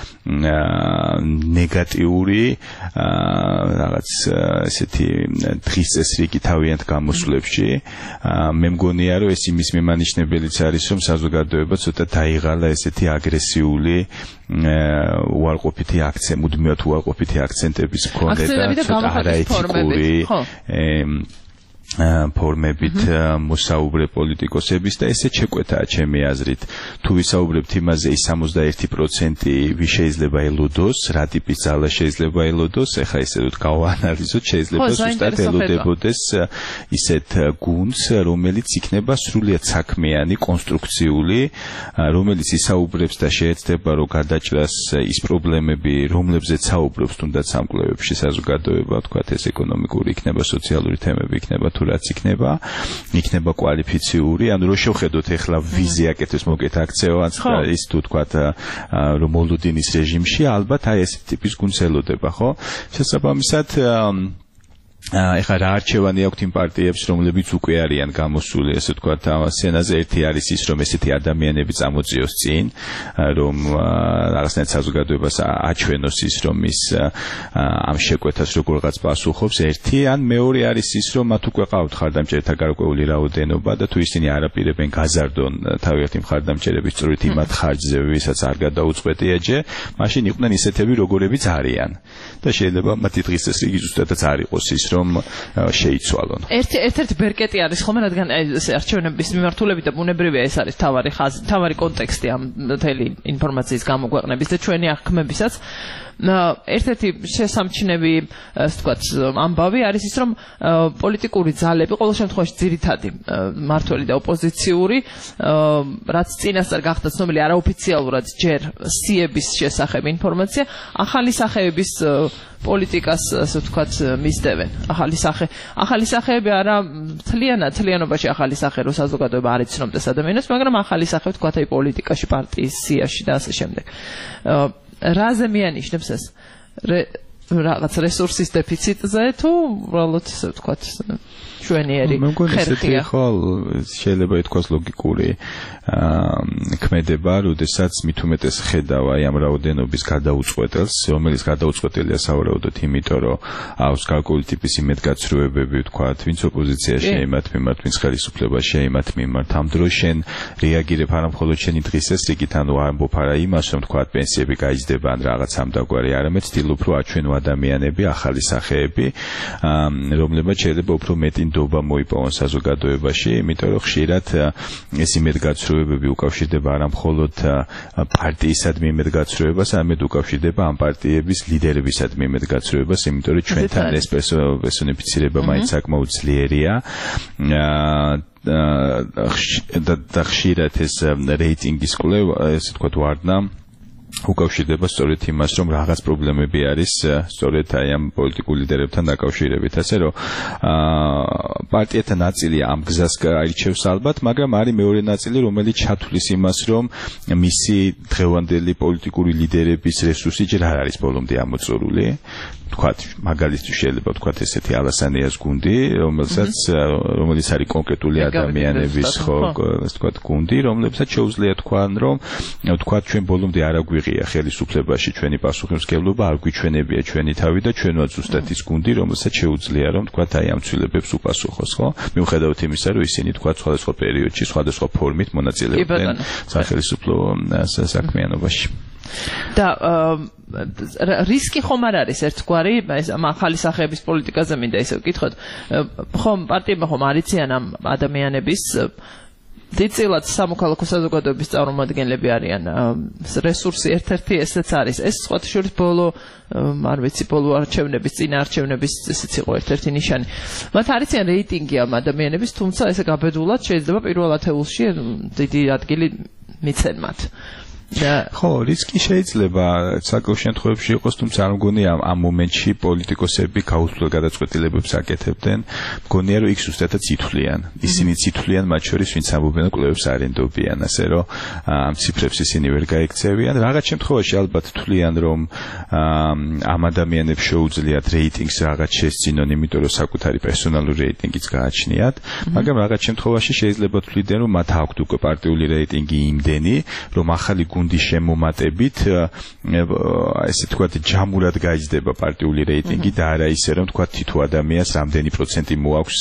S5: ნეგატიური რაღაც ესეთი დღის წესრიგი თავიანთ გამოსვლებში. მე მგონია, რომ ეს იმის მიმანიშნებელიც არის, რომ საზოგადოება ცოტა დაიღალა ესეთი აგრესიული უარყოფითი აქცენტი, მუდმივად უარყოფითი აქცენტების მქონე და ცოტა არაეთიკური ფორმებით მოსაუბრე პოლიტიკოსების და ესე შეკვეთაა ჩემი აზრით. თუ ვისაუბრებთ იმაზე, ის სამოცდაერთი პროცენტი ვის შეიძლება ელოდოს, რა ტიპის ძალა შეიძლება ელოდოს, ეხლა ესე ვთქვათ, გავაანალიზოთ, შეიძლება ზუსტად ელოდებოდეს ისეთ გუნდს, რომელიც იქნება სრულიად საქმიანი, კონსტრუქციული, რომელიც ისაუბრებს და შეეცდება, რომ გადაჭრას ის პრობლემები, რომლებზეც საუბრობს თუნდაც ამ კვლევებში საზოგადოება, ვთქვათ, ეს ეკონომიკური იქნება, სოციალური თემები იქნება, რაც იქნება, იქნება კვალიფიციური, ანუ რო შევხედოთ ეხლა ვიზი აკეთებს მოკეთ აქცევანს და ის თუ თქვათ რომ მოლოდინის რეჟიმში, ალბათ აი ეს ტიპის გუნდს ელოდება, ხო? შესაბამისად ეხლა რა არჩევანი აქვთ იმ პარტიებს, რომლებიც უკვე არიან გამოსული, ესე ვთქვათ, სცენაზე. ერთი არის ის, რომ ესეთი ადამიანები წამოწიოს წინ, რომ რაღაცნაირად საზოგადოებას აჩვენოს ის, რომ ის ამ შეკვეთას როგორღაც პასუხობს, ერთი, ან მეორე არის ის, რომ მათ უკვე ყავთ მხარდამჭერთა გარკვეული რაოდენობა და თუ ისინი არაპირებენ გაზარდონ თავიანთი მხარდამჭერების სწორედ იმათ ხარჯზე, ვისაც არ გადაუწყვეტია ჯერ, მაშინ იყვნენ ისეთები, როგორებიც არიან. და შეიძლება მათი დღის წესრიგი ზუსტადაც არ იყოს ის, რომ შეიცვალონ.
S3: ერთი ერთ-ერთი ბერკეტი არის ხოლმე, რადგან ეს არჩევნების მიმართულებით და ბუნებრივია ეს არის თავარი ხაზი, თავარი კონტექსტი ამ მთელი ინფორმაციის გამოგვეყნების და ჩვენი აღქმებისაც. ერთ-ერთი შესამჩნევი, ასე ვთქვათ, ამბავი არის ის, რომ პოლიტიკური ძალები ყოველ შემთხვევაში ძირითადი მმართველი და ოპოზიციური, რაც წინასწარ გახდა ცნობილი არაოფიციალურად ჯერ სიების შესახებ ინფორმაცია, ახალი სახეების პოლიტიკას, ასე ვთქვათ, მისდევენ. ახალი სახე, ახალი სახეები არა თლიანად, თლიანობაში ახალი სახე რო საზოგადოება არ იცნობდეს ადამიანებს, მაგრამ ახალი სახე ვთქვათ, აი პოლიტიკაში, პარტიის სიაში და ასე შემდეგ. რაზე მიანიშნებს ეს? რაღაც რესურსის დეფიციტზე თუ უბრალოდ ასე ვთქვათ, ჩვენიერი ხერხია?
S5: ხო, შეიძლება ითქვას ლოგიკური ქმედება, როდესაც მით უმეტეს ხედავ აი ამ რაოდენობის გადაუწყვეტელს, რომელიც გადაუწყვეტელია სავარაუდოდ იმიტომ, რომ აქვს გარკვეული ტიპის იმედგაცრუებები, ვთქვათ, ვინც ოპოზიციაში იმათ მიმართ, ვინც ხელისუფლებაში იმათ მიმართ. ამ დროს შენ რეაგირებ არა მხოლოდ შენი დღისას რიგით, ანუ ამბობ არა იმას, რომ ვთქვათ, პენსიები გაიზრდება ან რაღაც ამდაგვარი, არამედ ცდილობ, რომ აჩვენო ადამიანები, ახალი სახეები, რომლებმაც შეიძლება უფრო მეტი ნდობა მოიპოვონ საზოგადოებაში, იმიტომ რომ ხშირად ეს იმედგაცრუებები უკავშირდება არა მხოლოდ პარტიისადმი იმედგაცრუებას, არამედ უკავშირდება ამ პარტიების ლიდერებისადმი იმედგაცრუებას, იმიტომ რომ ჩვენთან ეს პერსონიფიცირება მაინც საკმაოდ ძლიერია. და ხშირად ეს რეიტინგის კვლევა, ესე ვთქვათ, ვარდნა უკავშირდება სწორედ იმას, რომ რაღაც პრობლემები არის სწორედ აი ამ პოლიტიკურ ლიდერებთან დაკავშირებით, ასე რომ პარტიათა ნაწილი ამ გზას აირჩევს ალბათ, მაგრამ არის მეორე ნაწილი, რომელიც ჩათვლის იმას, რომ მისი დღევანდელი პოლიტიკური ლიდერების რესურსი ჯერ არ არის ბოლომდე ამოწურული. ვთქვათ, მაგალითად შეიძლება ვთქვათ ესეთი ალასანიას გუნდი, რომელსაც რომელიც არის კონკრეტული ადამიანების, ხო, ასე ვთქვათ, გუნდი, რომლებსაც შეუძლია თქვან, რომ ვთქვათ, ჩვენ ბოლომდე არ აგვიღია ხელისუფლებაში ჩვენი პასუხისმგებლობა, არ გვიჩვენებია ჩვენი თავი და ჩვენვაც ზუსტად ის გუნდი, რომელსაც შეუძლია, რომ ვთქვათ, აი ამ ცვლილებებს უპასუხოს, ხო? მიუხედავად იმისა, რომ ისინი ვთქვათ, სხვადასხვა პერიოდში, სხვადასხვა ფორმით მონაწილეობდნენ სახელმწიფო საქმიანობაში.
S3: და რისკი ხომ არ არის ერთგვარი, ეს ახალი სახეების პოლიტიკაზე მინდა ისევ ვკითხოთ, ხომ პარტიებმა ხომ არიციან ამ ადამიანების დიდწილად სამოქალაქო საზოგადოების წარმომადგენლები არიან, რესურსი ერთ-ერთი ესეც არის. ეს სხვათა შორის ბოლო არ ვიცი, ბოლო არჩევნების, წინა არჩევნების ესეც იყო ერთ-ერთი ნიშანი. მათ არიციან რეიტინგი ამ ადამიანების, თუმცა ესე გაბედულად შეიძლება პირველ ათეულში დიდი ადგილი მიცენ მათ.
S5: ხო, რისკი შეიძლება საკუთარ შემთხვევებში იყოს, თუმცა არ მგონია ამ მომენტში პოლიტიკოსები გაუცვლელ გადაწყვეტილებებს აკეთებდნენ. მგონია, რომ იქ ზუსტადაც ითვლიან. ისინი ითვლიან მათ შორის, ვინც ამბობენ, რომ კვლევებს არ ენდობიან, ასე რომ ამ ციფრებს ისინი ვერ გაექცევიან. რაღაც შემთხვევაში ალბათ თვლიან, რომ ამ ადამიანებს შეუძლიათ რეიტინგს რაღაც შესწინონ, იმიტომ რომ საკუთარი პერსონალური რეიტინგიც გააჩნიათ, მაგრამ რაღაც შემთხვევაში შეიძლება თვლიდნენ, რომ მათ აქვთ უკვე პარტიული რეიტინგი იმდენი, რომ ახალი გუნდის შემომატებით, ესე ვთქვათ, ჯამურად გაიზრდება პარტიული რეიტინგი და არა ისე, რომ ვთქვათ, თითო ადამიანს რამდენი პროცენტი მოაქვს,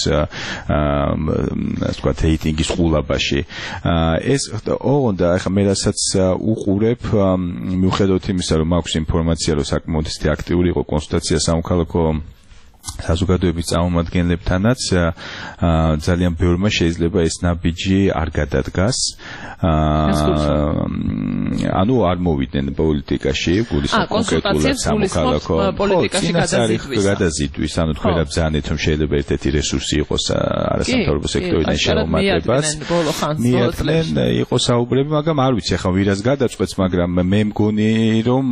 S5: ასე ვთქვათ, რეიტინგის ყულაბაში. ეს ოღონდ ახლა მე რასაც უყურებ, მიუხედავად იმისა, რომ მაქვს ინფორმაცია, რომ საკმაოდ აქტიური იყო კონსულტაცია სამოქალაქო საზოგადოების წარმომადგენლებთანაც, ძალიან ბევრმა შეიძლება ეს ნაბიჯი არ გადადგას. ანუ არ მოვიდნენ პოლიტიკაში, გულისხმობ კონკრეტულად სამოქალაქო პოლიტიკაში გადაზიდვის, ანუ თქვენ ბრძანეთ, რომ შეიძლება ერთ-ერთი რესურსი იყოს არასამთავრობო სექტორიდან შემომატებას. მიადნენ იყო საუბრები, მაგრამ არ ვიცი ახლა ვირას გადაწყვეტს, მაგრამ მე მგონი, რომ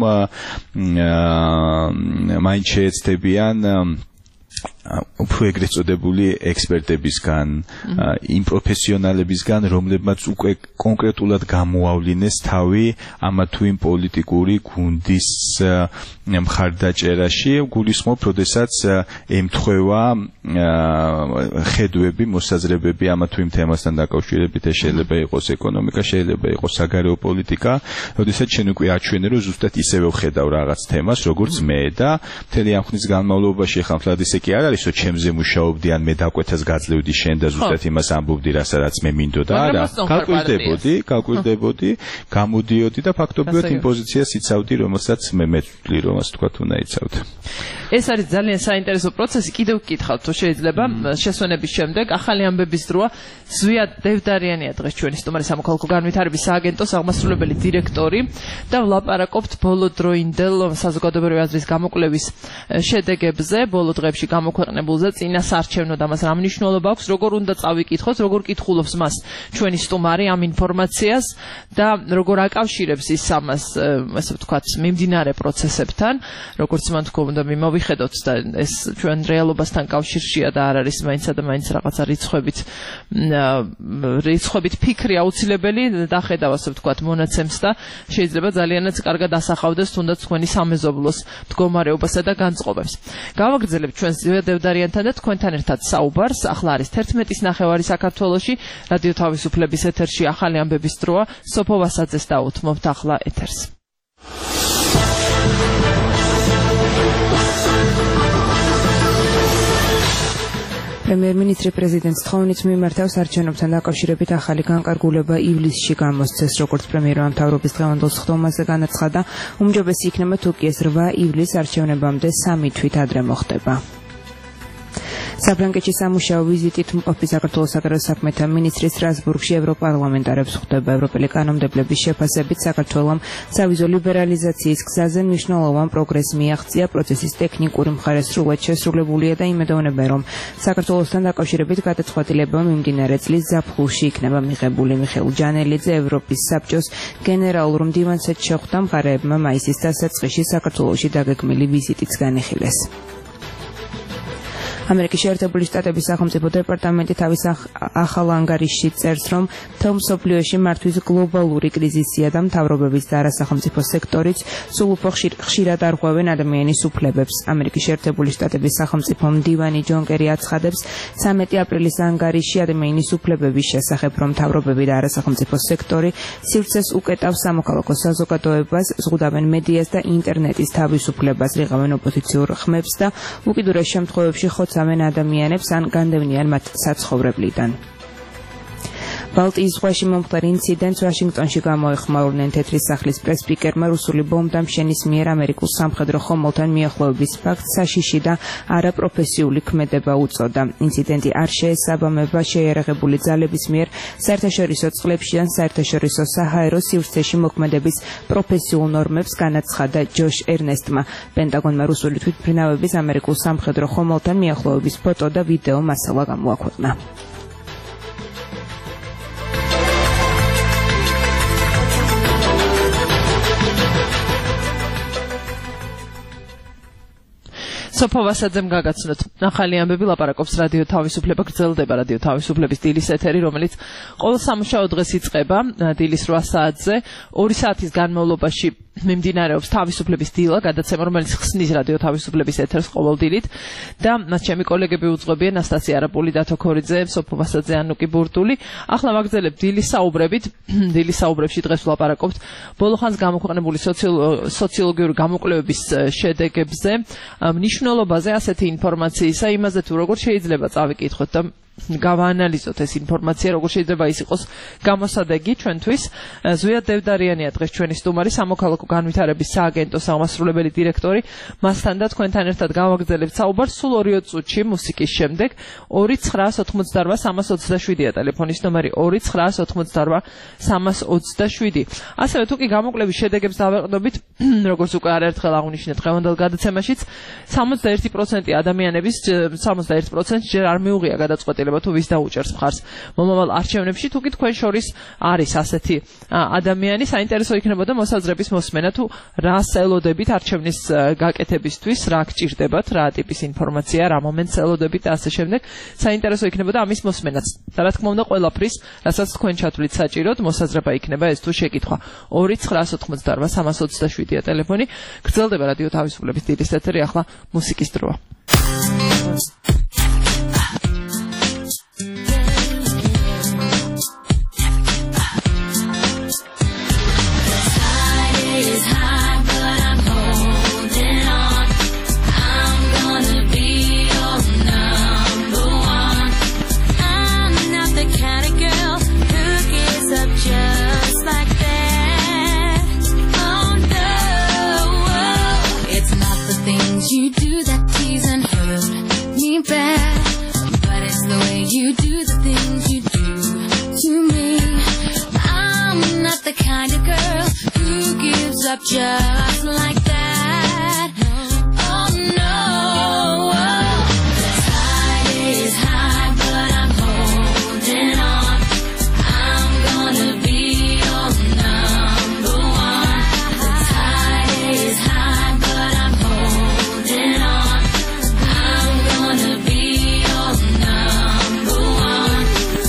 S5: მაინც შეეცდებიან უფრო ეგრეთ წოდებული ექსპერტებისგან, იმ პროფესიონალებისგან, რომლებმაც უკვე კონკრეტულად გამოავლინეს თავი ამა თუ იმ პოლიტიკური გუნდის მხარდაჭერაში, გულისხმობ, როდესაც ემთხვევა ხედვები, მოსაზრებები ამა თუ იმ თემასთან დაკავშირებით, შეიძლება იყოს ეკონომიკა, შეიძლება იყოს საგარეო პოლიტიკა, როდესაც შენ უკვე აჩვენე, რომ ზუსტად ისევე ვხედავ რაღაც თემას, როგორც მე და მთელი ამ ხნის განმავლობაში ხან ფლად ისე კი არ არისო ჩემზე მუშაობდი ან მე დაკვეთას გაძლევდი შენ და ზუსტად იმას ამბობდი რასაც მე მინდოდა არა გაკვირდებოდი გაკვირდებოდი გამოდიოდი და ფაქტობრივად იმ პოზიციას იცავდი რომელსაც მე მეტყვი რომ ასე თქვა უნდა იცავდე
S3: ეს არის ძალიან საინტერესო პროცესი კიდევ გკითხავთ თუ შეიძლება შესვენების შემდეგ ახალი ამბების დროა ზვია დევდარიანია დღეს ჩვენი სტუმარი სამოქალაქო განვითარების სააგენტოს აღმასრულებელი დირექტორი და ვლაპარაკობთ ბოლოდროინდელ საზოგადოებრივი აზრის გამოკვლევის შედეგებზე ბოლო დღეებში გამოქვეყნებულზე წინასაარჩევნო და მას რა მნიშვნელობა აქვს როგორ უნდა წავიკითხოთ როგორ კითხულობს მას ჩვენი სტუმარი ამ ინფორმაციას და როგორ აკავშირებს ის ამას ასე ვთქვათ მიმდინარე პროცესებთან როგორც მან თქვა უნდა მივიხედოთ და ეს ჩვენ რეალობასთან კავშირშია და არ არის მაინცა და მაინც რაღაცა რიცხვებით რიცხვებით ფიქრი აუცილებელი დახედავ ასე ვთქვათ მონაცემს და შეიძლება ძალიანაც კარგად ასახავდეს თუნდაც თქვენი სამეზობლოს მდგომარეობასა და განწყობებს. გავაგრძელებთ ჩვენ ზვია დევდარიანთან და თქვენთან ერთად საუბარს. ახლა არის თერთმეტის ნახევარი საქართველოში რადიო თავისუფლების ეთერში ახალი ამბების დროა. სოფო ვასაძეს დაუთმობთ ახლა ეთერს.
S2: პრემიერ-მინისტრი პრეზიდენტს თხოვნით მიმართავს არჩევნებთან დაკავშირებით ახალი განკარგულება ივლისში გამოსცეს, როგორც პრემიერმა მთავრობის დღევანდელ სხდომაზე განაცხადა, უმჯობესი იქნება თუ კი ეს რვა ივლისს არჩევნებამდე სამი თვით ადრე მოხდება. საფრანგეთში სამუშაო ვიზიტით მყოფი საქართველოს საგარეო საქმეთა მინისტრი სტრასბურგში ევროპარლამენტარებს ხვდება. ევროპელი კანონმდებლების შეფასებით საქართველომ სავიზო ლიბერალიზაციის გზაზე მნიშვნელოვან პროგრესს მიაღწია. პროცესის ტექნიკური მხარე სრულად შესრულებულია და იმედოვნებენ, რომ საქართველოსთან დაკავშირებით გადაწყვეტილება მიმდინარე წლის ზაფხულში იქნება მიღებული. მიხეილ ჯანელიძე ევროპის საბჭოს გენერალურ მდივანსაც შეხვდა. მხარეებმა მაისის დასაწყისში საქართველოში დაგეგმილი ვიზიტიც განიხილეს. ამერიკის შეერთებული შტატების სახელმწიფო დეპარტამენტი თავის ახალ ანგარიშში წერს, რომ მთელ მსოფლიოში მართვის გლობალური კრიზისია და მთავრობების და არასახელმწიფო სექტორიც სულ უფრო ხშირად არღვევენ ადამიანის უფლებებს. ამერიკის შეერთებული შტატების სახელმწიფო მდივანი ჯონ კერი აცხადებს, ცამეტი აპრილის ანგარიში ადამიანის უფლებების შესახებ, რომ მთავრობები და არასახელმწიფო სექტორი სივრცეს უკეტავს სამოქალაქო საზოგადოებას, ზღუდავენ მედიას და ინტერნეტის თავისუფლებას, რიღავენ ოპოზიციურ ხმებს და უკიდურეს შემთხვევებში ხოცავენ ადამიანებს ან განდევნიან მათ საცხოვრებლიდან. ბალტიის ზღვაში მომხდარ ინციდენტს ვაშინგტონში გამოეხმაურნენ. თეთრი სახლის პრესპიკერმა რუსული ბომბდამშენის მიერ ამერიკულ სამხედრო ხომალდთან მიახლოების ფაქტს საშიში და არაპროფესიული ქმედება უწოდა. ინციდენტი არ შეესაბამება შეიარაღებული ძალების მიერ საერთაშორისო წყლებში ან საერთაშორისო საჰაერო სივრცეში მოქმედების პროფესიულ ნორმებს, განაცხადა ჯოშ ერნესტმა. პენტაგონმა რუსული თვითმფრინავების ამერიკულ სამხედრო ხომალდთან მიახლოების ფოტო და ვიდეო მასალა გამოაქვეყნა.
S3: სოფო ვასაძემ გაგაცნოთ. ახალი ამბები ლაპარაკობს რადიო თავისუფლება, გრძელდება რადიო თავისუფლების დილის ეთერი, რომელიც ყოველ სამუშაო დღეს იწყება დილის რვა საათზე. ორი საათის განმავლობაში მიმდინარეობს თავისუფლების დილა, გადაცემა, რომელიც ხსნის რადიო თავისუფლების ეთერს ყოველ დილით და მათ ჩემი კოლეგები უძღვებიან ანასტასია არაპული, დათო ქორიძე, სოფო ვასაძე, ანუკი ბურტული. ახლა ვაგრძელებთ დილის საუბრებით. დილის საუბრებში დღეს ვლაპარაკობთ ბოლო ხანს გამოქვეყნებული სოციოლოგიური გამოკვლევების შედეგებზე, მნიშვნელობაზე ასეთი ინფორმაციისა, იმაზე თუ როგორ შეიძლება წავიკითხოთ და გავაანალიზოთ ეს ინფორმაცია, როგორ შეიძლება ის იყოს გამოსადეგი ჩვენთვის. ზვია დევდარიანია დღეს ჩვენი სტუმარი, სამოქალაქო განვითარების სააგენტოს აღმასრულებელი დირექტორი. მასთან და თქვენთან ერთად გავაგრძელებთ საუბარს სულ ორი წუთში მუსიკის შემდეგ. ორი ცხრაას ოთხმოცდარვა სამას ოცდაშვიდია ტელეფონის ნომერი ორი ცხრაას ოთხმოცდარვა სამას ოცდაშვიდი. ასევე თუ კი გამოკვლევის შედეგებს დავეყნობით, როგორც უკვე არაერთხელ აღვნიშნეთ დღევანდელ გადაცემაშიც, სამოცდაერთი პროცენტი ადამიანების სამოცდაერთ პროცენტს ჯერ არ მიუღია გადაწყვეტილება თუ ვის დაუჭერს მხარს მომავალ არჩევნებში. თუ კი თქვენ შორის არის ასეთი ადამიანი, საინტერესო იქნებოდა მოსაზრების მოსმენა, თუ რას ელოდებით არჩევნის გაკეთებისთვის, რა გჭირდებათ, რა ტიპის ინფორმაცია, რა მომენტს ელოდებით და ასე შემდეგ. საინტერესო იქნებოდა ამის მოსმენაც. და რა თქმა უნდა, ყველაფრის, რასაც თქვენ ჩათვლით საჭიროდ, მოსაზრება იქნება ეს თუ შეკითხვა. ორი ცხრაას ოთხმოცდარვა სამას ოცდაშვიდია ტელეფონი. გრძელდება რადიო თავისუფლების დილის ეთერი, ახლა მუსიკის დროა.
S12: High, but I'm holding on. I'm gonna be your the kind of girl who gives up just like that. Oh no. The tide is high, but I'm holding on. I'm gonna be your number one. The tide is high, but I'm holding on. I'm gonna be your number one.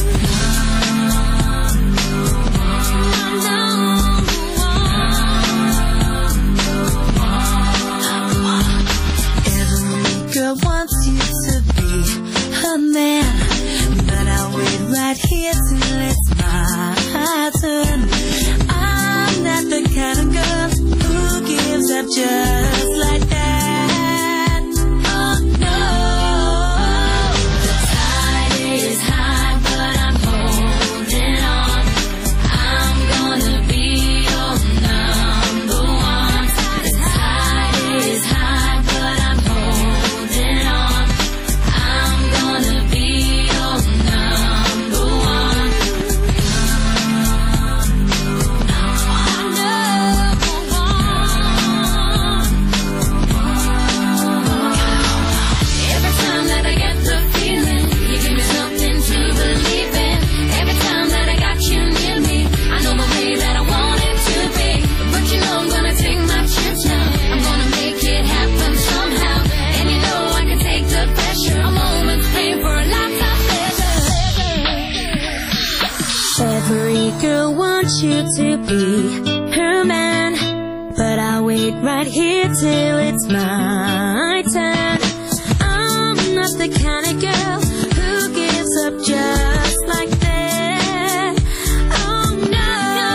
S12: Wants you to be her man, but I'll wait right here till it's my turn. I'm not the kind of girl who gives up just like that. Oh no. The tide is high, but I'm holding on. I'm gonna be your number one. The tide is high, but I'm holding on. I'm gonna be your number one. Every time that I get the feeling, you give me something to believe in. Every time that I got you near me, I know the way that I want it to be. But you know I'm gonna take my chance now. I'm gonna make it happen somehow. And you know I can take the pressure. A moment's pain for a lifetime pleasure. Every girl wants you to be her man, but I'll wait right here till it's my turn. I'm not the kind of girl who gives up just like that. Oh no.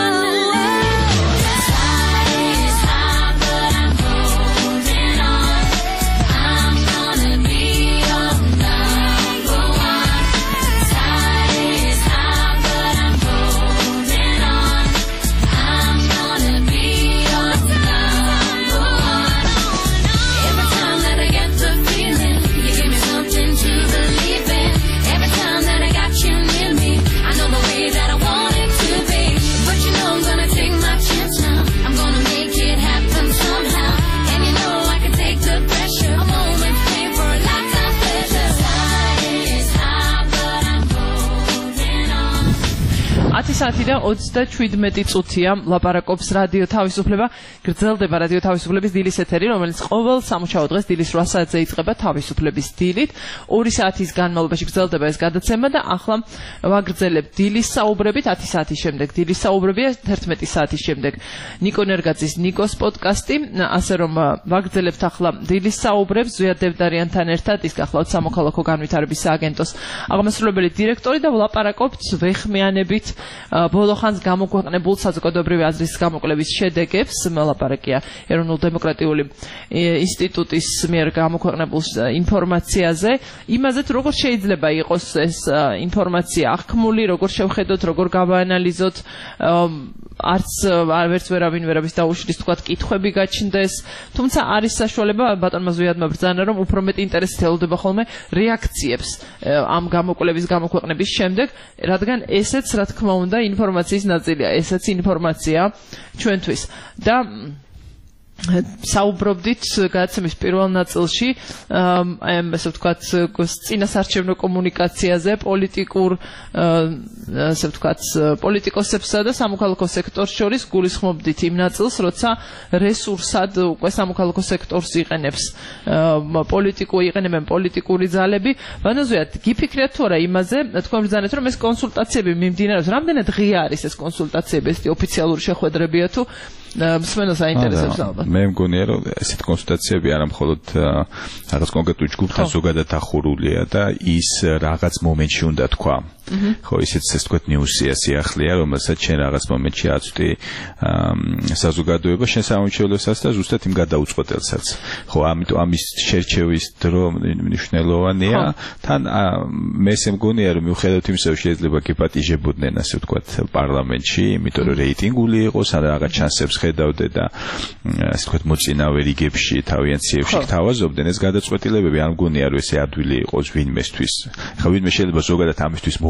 S12: The tide is high, but I'm holding on. I'm gonna be your number one. The tide is high, but I'm holding on. I'm gonna be your number one. Every time that I get the feeling, you give me something to believe in. Every time that I got you near me, I know the way that I want it to be. But you know I'm gonna take my chance now. I'm gonna make it happen somehow. And you know I can take the pressure. A moment's pain for a lifetime pleasure. Tide is high, but I'm holding on.
S3: ათი საათი და ოცდაშვიდმეტი წუთია ლაპარაკობს რადიო თავისუფლება. გრძელდება რადიო თავისუფლების დილის ეთერი, რომელიც ყოველ სამუშაო დღეს დილის რვა საათზე იწყება თავისუფლების დილით. ორი საათის განმავლობაში გრძელდება ეს გადაცემა და ახლა ვაგრძელებ დილის საუბრებით. ათი საათის შემდეგ დილის საუბრებია, თერთმეტი საათის შემდეგ ნიკო ნერგაძის ნიკოს პოდკასტი. ასე რომ ვაგრძელებთ ახლა დილის საუბრებს ზვიად დევდარიანთან ერთად, ის გახლავთ სამოქალაქო განვითარების სააგენტოს აღმასრულებელი დირექტორი და ვლაპარაკობთ ვეხმიანებით ბოლო ხანს გამოქვეყნებულ საზოგადოებრივი აზრის გამოკლების შედეგებს. ლაპარაკია ეროვნულ დემოკრატიული ინსტიტუტის მიერ გამოქვეყნებულ ინფორმაციაზე, იმაზე თუ როგორ შეიძლება იყოს ეს ინფორმაცია აღქმული, როგორ შევხედოთ, როგორ გავაანალიზოთ, არც არც ვერავინ ვერავის დაუშლის თქვათ კითხვები გაჩნდეს, თუმცა არის საშუალება ბატონმა ზვიადმა ბრძანა, რომ უფრო მეტი ინტერესი ელოდება ხოლმე რეაქციებს ამ გამოკლების გამოქვეყნების შემდეგ, რადგან ესეც რა თქმა უნდა ინფორმაციის ნაწილია, ესეც ინფორმაცია ჩვენთვის და საუბრობდით გადაცემის პირველ ნაწილში აი ესე ვთქვათ წინასარჩევნო კომუნიკაციაზე, პოლიტიკურ ესე ვთქვათ პოლიტიკოსებსა და სამოქალაქო სექტორს შორის გულისხმობდით იმ ნაწილს, როცა რესურსად უკვე სამოქალაქო სექტორს იყენებს პოლიტიკო იყენებენ პოლიტიკური ძალები. ვანაზვიათ, გიფიქრეთ თუ არა იმაზე, თქვენ ბრძანეთ, რომ ეს კონსულტაციები მიმდინარეობს, რამდენად ღია არის ეს კონსულტაციები, ეს ოფიციალური შეხვედრებია თუ მსმენელს აინტერესებს ალბათ.
S5: მე მგონია რომ ესეთ კონსულტაციები არა მხოლოდ რაღაც კონკრეტულ ჯგუფთან ზოგადად ახურულია და ის რაღაც მომენტში უნდა თქვა. ხო, ისიც ეს თქვათ ნიუსია, სიახლეა, რომელსაც შენ რაღაც მომენტში აწვდი საზოგადოება შენ სამომრჩევლოსაც და ზუსტად იმ გადაუწყვეტელსაც. ხო, ამიტომ ამის შერჩევის დრო მნიშვნელოვანია. თან მე ესე მგონია რომ მიუხედავად იმისა, რომ შეიძლება გეპატიჟებოდნენ, ასე ვთქვათ, პარლამენტში, იმიტომ რომ რეიტინგული იყოს, ან რაღაც შანსებს ხედავდე და ასე ვთქვათ, მოწინავე რიგებში, თავიანთ სიებში თავაზობდნენ, ეს გადაწყვეტილებები არ მგონია რომ ესე ადვილი იყოს ვინმესთვის. ხო, ვინმე შეიძლება ზოგადად ამისთვის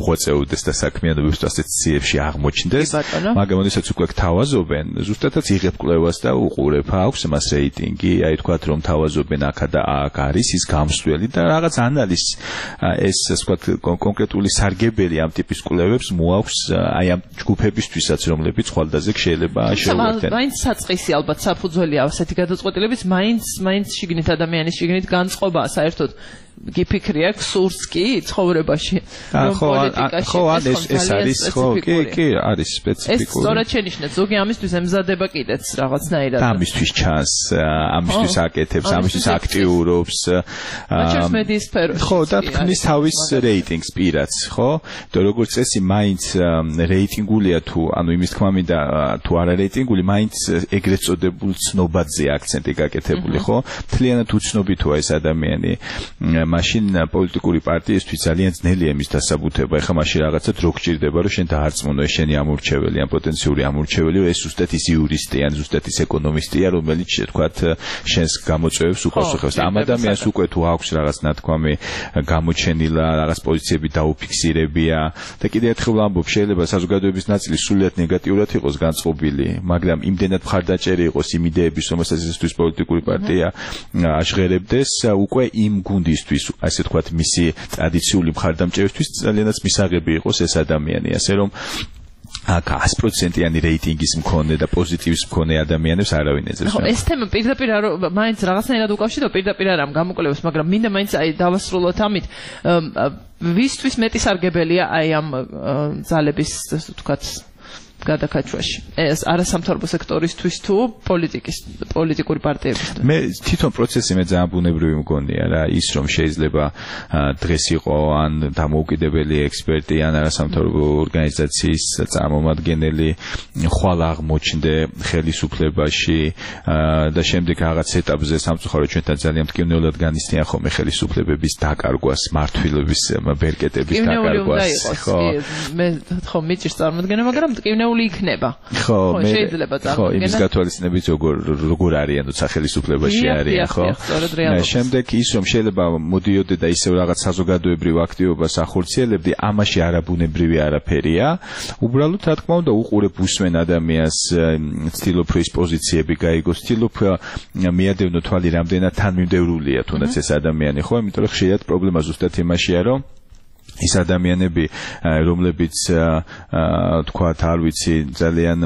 S5: მოღვაწეობდეს და საქმიანობებს ასეთ ციებში აღმოჩნდეს, მაგრამ როდესაც უკვე გთავაზობენ, ზუსტადაც იღებ კვლევას და უყურებ, აქვს მას რეიტინგი, აი თქვათ რომ თავაზობენ აქა და აქ არის ის გამსვლელი და რაღაც ანალიზ ეს ასე ვთქვათ კონკრეტული სარგებელი ამ ტიპის კვლევებს მოაქვს აი ამ ჯგუფებისთვისაც რომლებიც ხვალდაზე შეიძლება შეუერთდნენ.
S3: მაინც საწყისი ალბათ საფუძველია ასეთი გადაწყვეტილების, მაინც მაინც შიგნით ადამიანის შიგნით განწყობაა საერთოდ გიფიქრი აქვს სურს კი ცხოვრებაში რომ პოლიტიკაში
S5: ხო ეს ეს არის ხო კი კი არის სპეციფიკური
S3: ეს სწორად შენიშნეთ ზოგი ამისთვის ემზადება კიდეც რაღაცნაირად
S5: ამისთვის ჩანს ამისთვის აკეთებს ამისთვის აქტიურობს
S3: მაჩვენებს მედიის სფეროში
S5: ხო და თქმის თავის რეიტინგს პირაც ხო და როგორც წესი მაინც რეიტინგულია თუ ანუ იმის თქმა მინდა თუ არა რეიტინგული მაინც ეგრეთ წოდებულ ცნობადზე აქცენტი გაკეთებული ხო მთლიანად უცნობი თუა ეს ადამიანი მაშინ პოლიტიკური პარტიისთვის ძალიან ძნელია იმის დასაბუთება. ეხლა მაშინ რაღაცა დრო გჭირდება, რომ შენ დაარწმუნო ეს შენი ამორჩეველი, ან პოტენციური ამორჩეველი, ეს ზუსტად ის იურისტი, ან ზუსტად ის ეკონომისტია, რომელიც თქვათ შენს გამოწვევებს უპასუხებს. ამ ადამიანს უკვე თუ აქვს რაღაც ნათქვამი გამოჩენილა, რაღაც პოზიციები დაუფიქსირებია და კიდევ ერთხელ ვამბობ, შეიძლება საზოგადოების ნაწილი სრულიად ნეგატიურად იყოს განწყობილი, მაგრამ იმდენად მხარდაჭერი იყოს იმ იდეების, რომელსაც ესთვის პოლიტიკური პარტია აშღერებდეს, უკვე იმ გუნდისთვის ასე თქვათ მისი ტრადიციული მხარდამჭერისთვის ძალიანაც მისაღები იყოს ეს ადამიანი ასე რომ აქ one hundred percent-იანი რეიტინგის მქონე და პოზიტივის მქონე ადამიანებს არავინ ეძებს.
S3: ხო, ეს თემა პირდაპირ არ მაინც რაღაცნაირად უკავშირდება პირდაპირ არ ამ გამოკვლევებს, მაგრამ მინდა მაინც აი დავასრულოთ ამით, ვისთვის მეტი სარგებელია აი ამ ძალების, ასე ვთქვათ, გადაკაჩვაში. ეს არასამთავრობო სექტორისთვის თუ პოლიტიკის პოლიტიკური პარტიებისთვის.
S5: მე თვითონ პროცესი მე ძალიან ბუნებრივი მგონია რა, ის რომ შეიძლება დღეს იყო ან დამოუკიდებელი ექსპერტი ან არასამთავრობო ორგანიზაციის წარმომადგენელი ხვალ აღმოჩნდე ხელისუფლებაში და შემდეგ რაღაც ეტაპზე სამწუხაროდ ჩვენთან ძალიან მტკივნეულად განიცდიან ხოლმე ხელისუფლებების დაკარგვას, მართვილების ბერკეტების დაკარგვას.
S3: ხო, მე ხო მიჭირს წარმოდგენა, მაგრამ მტკივნეული იქნება.
S5: ხო, მე
S3: შეიძლება
S5: ხო, იმის გათვალისწინებით როგორ როგორ არიან თუცა ხელისუფლებაში არიან, ხო? შემდეგ ის რომ შეიძლება მოდიოდე და ისევ რაღაც საზოგადოებრივ აქტივობას ახორციელებდი, ამაში არაბუნებრივი არაფერია. უბრალოდ რა თქმა უნდა უყურებ უსმენ ადამიანს, ცდილობ რომ ის პოზიციები გაიგოს, ცდილობ მიადევნო თვალი რამდენად თანმიმდევრულია თუნდაც ეს ადამიანი, ხო? იმიტომ რომ ხშირად პრობლემა ზუსტად იმაშია, რომ ის ადამიანები რომლებიც თქვათ არ ვიცი ძალიან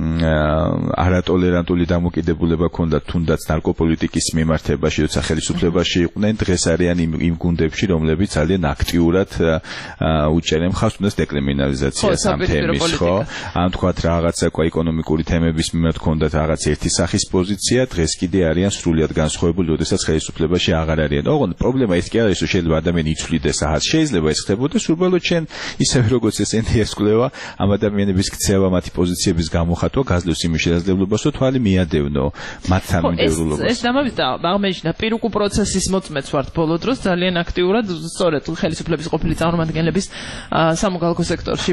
S5: არატოლერანტული დამოკიდებულება ჰქონდათ თუნდაც ნარკოპოლიტიკის მიმართებაში როცა ხელისუფლებაში იყვნენ დღეს არიან იმ გუნდებში რომლებიც ძალიან აქტიურად უჭერენ მხარს თუნდაც დეკრიმინალიზაციას ამ თემის ხო ან თქვათ რაღაცა ეკონომიკური თემების მიმართ ჰქონდათ რაღაც ერთი სახის პოზიცია დღეს კიდე არიან სრულიად განსხვავებული როდესაც ხელისუფლებაში აღარ არიან ოღონდ პრობლემა ის კი არის რომ შეიძლება ადამიანი იცვლიდეს ახაც შეიძლება ეს ხდებოდეს უბრალოდ შენ ისევე როგორც ეს ენთიას კვლევა ამ ადამიანების ქცევა მათი პოზიციების გამოხატვა გაძლევს იმის შესაძლებლობას რომ თვალი მიადევნო მათ თანმიმდევრულობას
S3: ეს დამავიდა აღმეჩნდა პირუკუ პროცესის მოწმეც ვართ ბოლო დროს ძალიან აქტიურად სწორედ ხელისუფლების ყოფილი წარმომადგენლების სამოქალაქო სექტორში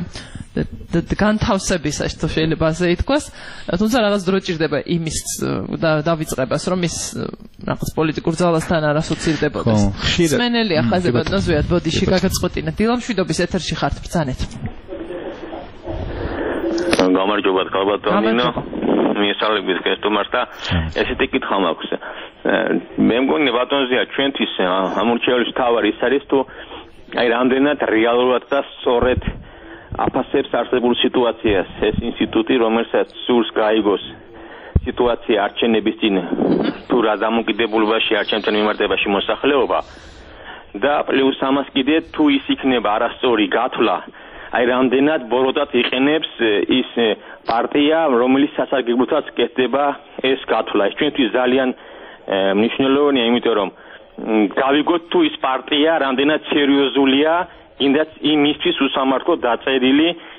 S3: განთავსებისას თუ შეიძლება ასე ითქვას თუმცა რაღაც დრო ჭირდება იმის დავიწყებას რომ ის რაღაც პოლიტიკურ ძალასთან არ ასოცირდებოდეს სმენელია ხაზებად ნოზვიათ ბოდიში გაგაწყვეტინეთ დილამშვიდობის ეთერში ხართ ბრძანეთ
S13: გამარჯობათ ქალბატონინო მიესალმებით გესტუმარს და ესეთი კითხვა მაქვს მე მგონი ბატონზეა ჩვენთვის ამორჩეულის თავარი ის არის თუ აი რამდენად რეალურად და სწორედ აფასებს არსებულ სიტუაციას ეს ინსტიტუტი რომელსაც სურს გაიგოს სიტუაცია არჩევნების წინ თუ რა დამოკიდებულებაში არჩევნებთან მიმართებაში მოსახლეობა და პლუს ამას კიდე თუ ის იქნება არასწორი გათვლა აი რამდენად ბოროტად იყენებს ის პარტია რომელიც სასარგებლოთაც კეთდება ეს გათვლა ეს ჩვენთვის ძალიან მნიშვნელოვანია იმიტომ რომ გავიგოთ თუ ის პარტია რამდენად სერიოზულია ინდაც იმისთვის უსამართლოდ დაწერილი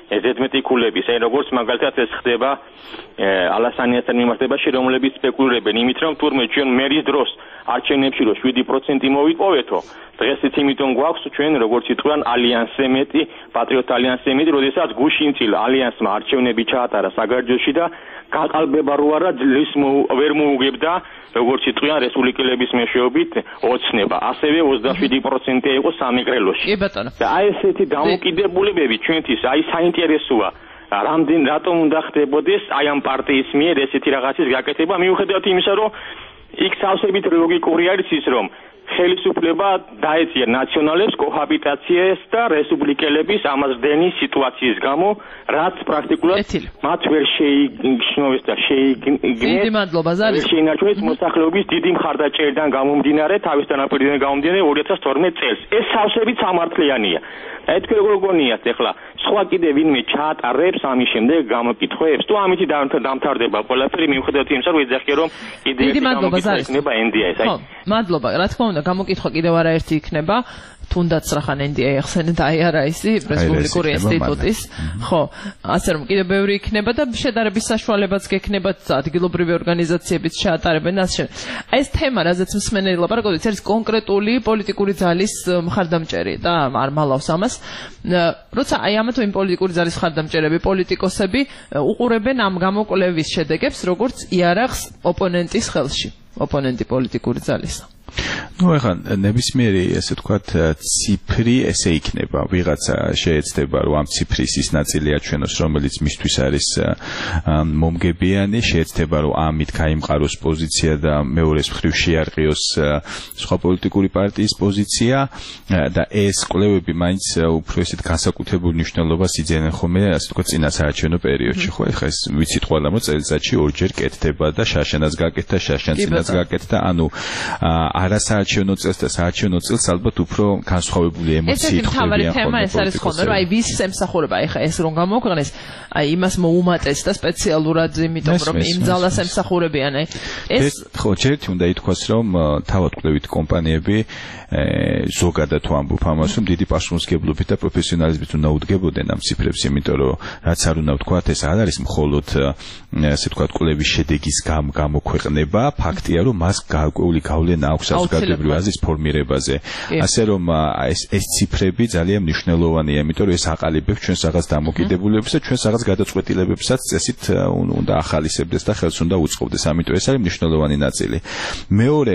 S13: ზედმეტიქულების, აი როგორც მაგალითად ეს ხდება ალასანიასთან მიმართებაში, რომლებიც სპეკულირებენ იმით, რომ თურმე ჩვენ მერის დროს არჩევნებში რო შვიდი პროცენტი მოვიპოვეთო, დღესიც იმიტომ გვაქვს ჩვენ როგორც იტყვიან ალიანსზე მეტი, პატრიოტ ალიანსზე მეტი, როდესაც გუშინწილ ალიანსმა არჩევნები ჩაატარა საგარეჯოში და გაყალბება რო არა ძლივს ვერ მოუგებდა როგორც იტყვიან რესპუბლიკელების მეშვეობით ოცნება, ასევე ოცდაშვიდი პროცენტი იყო სამეგრელოში.
S3: კი ბატონო.
S13: და აი ესეთი დამოკიდებულებები ჩვენთვის აი საინტერესოა. რამდენ რატომ უნდა ხდებოდეს აი ამ პარტიის მიერ ესეთი რაღაცის გაკეთება, მიუხედავად იმისა, რომ იქ სავსებით ლოგიკური არის ის, რომ ხელისუფლება დაეწია ნაციონალებს კოჰაბიტაციას და რესპუბლიკელების ამაზრდენის სიტუაციის გამო, რაც პრაქტიკულად მათ ვერ შეიგრძნოს და შეიგნეს.
S3: დიდი მადლობა ზალის.
S13: შეინარჩუნეს მოსახლეობის დიდი მხარდაჭერიდან გამომდინარე, თავის თანაპირიდან გამომდინარე ორი ათას თორმეტ წელს. ეს სავსებით სამართლიანია. აი თქვენ როგორ გონიათ ახლა სხვა კიდე ვინმე ჩაატარებს ამის შემდეგ გამოკითხვებს თუ ამით დამთავრდება ყველაფერი მიუხედავად იმისა, რომ ეძახიან რომ კიდე ერთი გამოკითხვა იქნება ენ დი ეის.
S3: ხო, მადლობა. რა თქმა უნდა, გამოკითხვა კიდევ არაერთი იქნება. თუნდაც რახან ენ დი ეი ახსენე და აი არა ისი რესპუბლიკური ინსტიტუტის ხო ასე რომ კიდევ ბევრი იქნება და შედარების საშუალებაც გექნება ადგილობრივი ორგანიზაციებიც ჩაატარებენ ასე აი ეს თემა რაზეც მსმენელი ლაპარაკობს არის კონკრეტული პოლიტიკური ძალის მხარდამჭერი და არ მალავს ამას როცა აი ამათო იმ პოლიტიკური ძალის მხარდამჭერები პოლიტიკოსები უყურებენ ამ გამოკვლევის შედეგებს როგორც იარაღს ოპონენტის ხელში ოპონენტი პოლიტიკური ძალისა
S5: ну ეხლა ნებისმიერი ესე ვთქვათ ციფრი ესე იქნება ვიღაცა შეეცდება რომ ამ ციფრის ის ნაწილი აჩვენოს რომელიც მისთვის არის მომგებიანი შეეცდება რომ ამით გაიმყაროს პოზიცია და მეორეს მხრივ შეარყიოს სხვა პოლიტიკური პარტიის პოზიცია და ეს კვლევები მაინც უფრო ისეთ განსაკუთრებულ მნიშვნელობას იძენენ ხოლმე ასე ვთქვათ წინა საარჩევნო პერიოდში ხო ეხლა ეს ვიცით ყველა რომ წელიწადში ორჯერ კეთდება და შაშანაც გაკეთდა შაშან წინაც გაკეთდა ანუ არასაარჩევნო წელს და საარჩევნო წელს ალბათ უფრო განსხვავებული ემოციები
S3: ხდება. ეს თავარი თემა ეს არის ხოლმე, რომ აი ვის ემსახურება ეხა ეს რომ გამოგვყნეს, აი იმას მოუმატეს და სპეციალურად იმიტომ რომ იმ ძალას ემსახურებიან აი
S5: ეს ხო ჯერტი უნდა ითქვას რომ თავად კვლევით კომპანიები ზოგადად თუ ამბობ ამას რომ დიდი პასუხისმგებლობით და პროფესიონალიზმით უნდა უდგებოდნენ ამ ციფრებს, იმიტომ რომ რაც არ უნდა ვთქვათ ეს არ არის მხოლოდ ასე ვთქვათ კვლევის შედეგის გამოქვეყნება, ფაქტია რომ მას გარკვეული გავლენა აქვს საზოგადოებრივი აზრის ფორმირებაზე. ასე რომ ეს ეს ციფრები ძალიან მნიშვნელოვანია, იმიტომ რომ ეს აყალიბებს ჩვენს რაღაც დამოკიდებულებებს და ჩვენს რაღაც გადაწყვეტილებებსაც წესით უნდა ახალისებდეს და ხელს უნდა უწყობდეს. ამიტომ ეს არის მნიშვნელოვანი ნაწილი. მეორე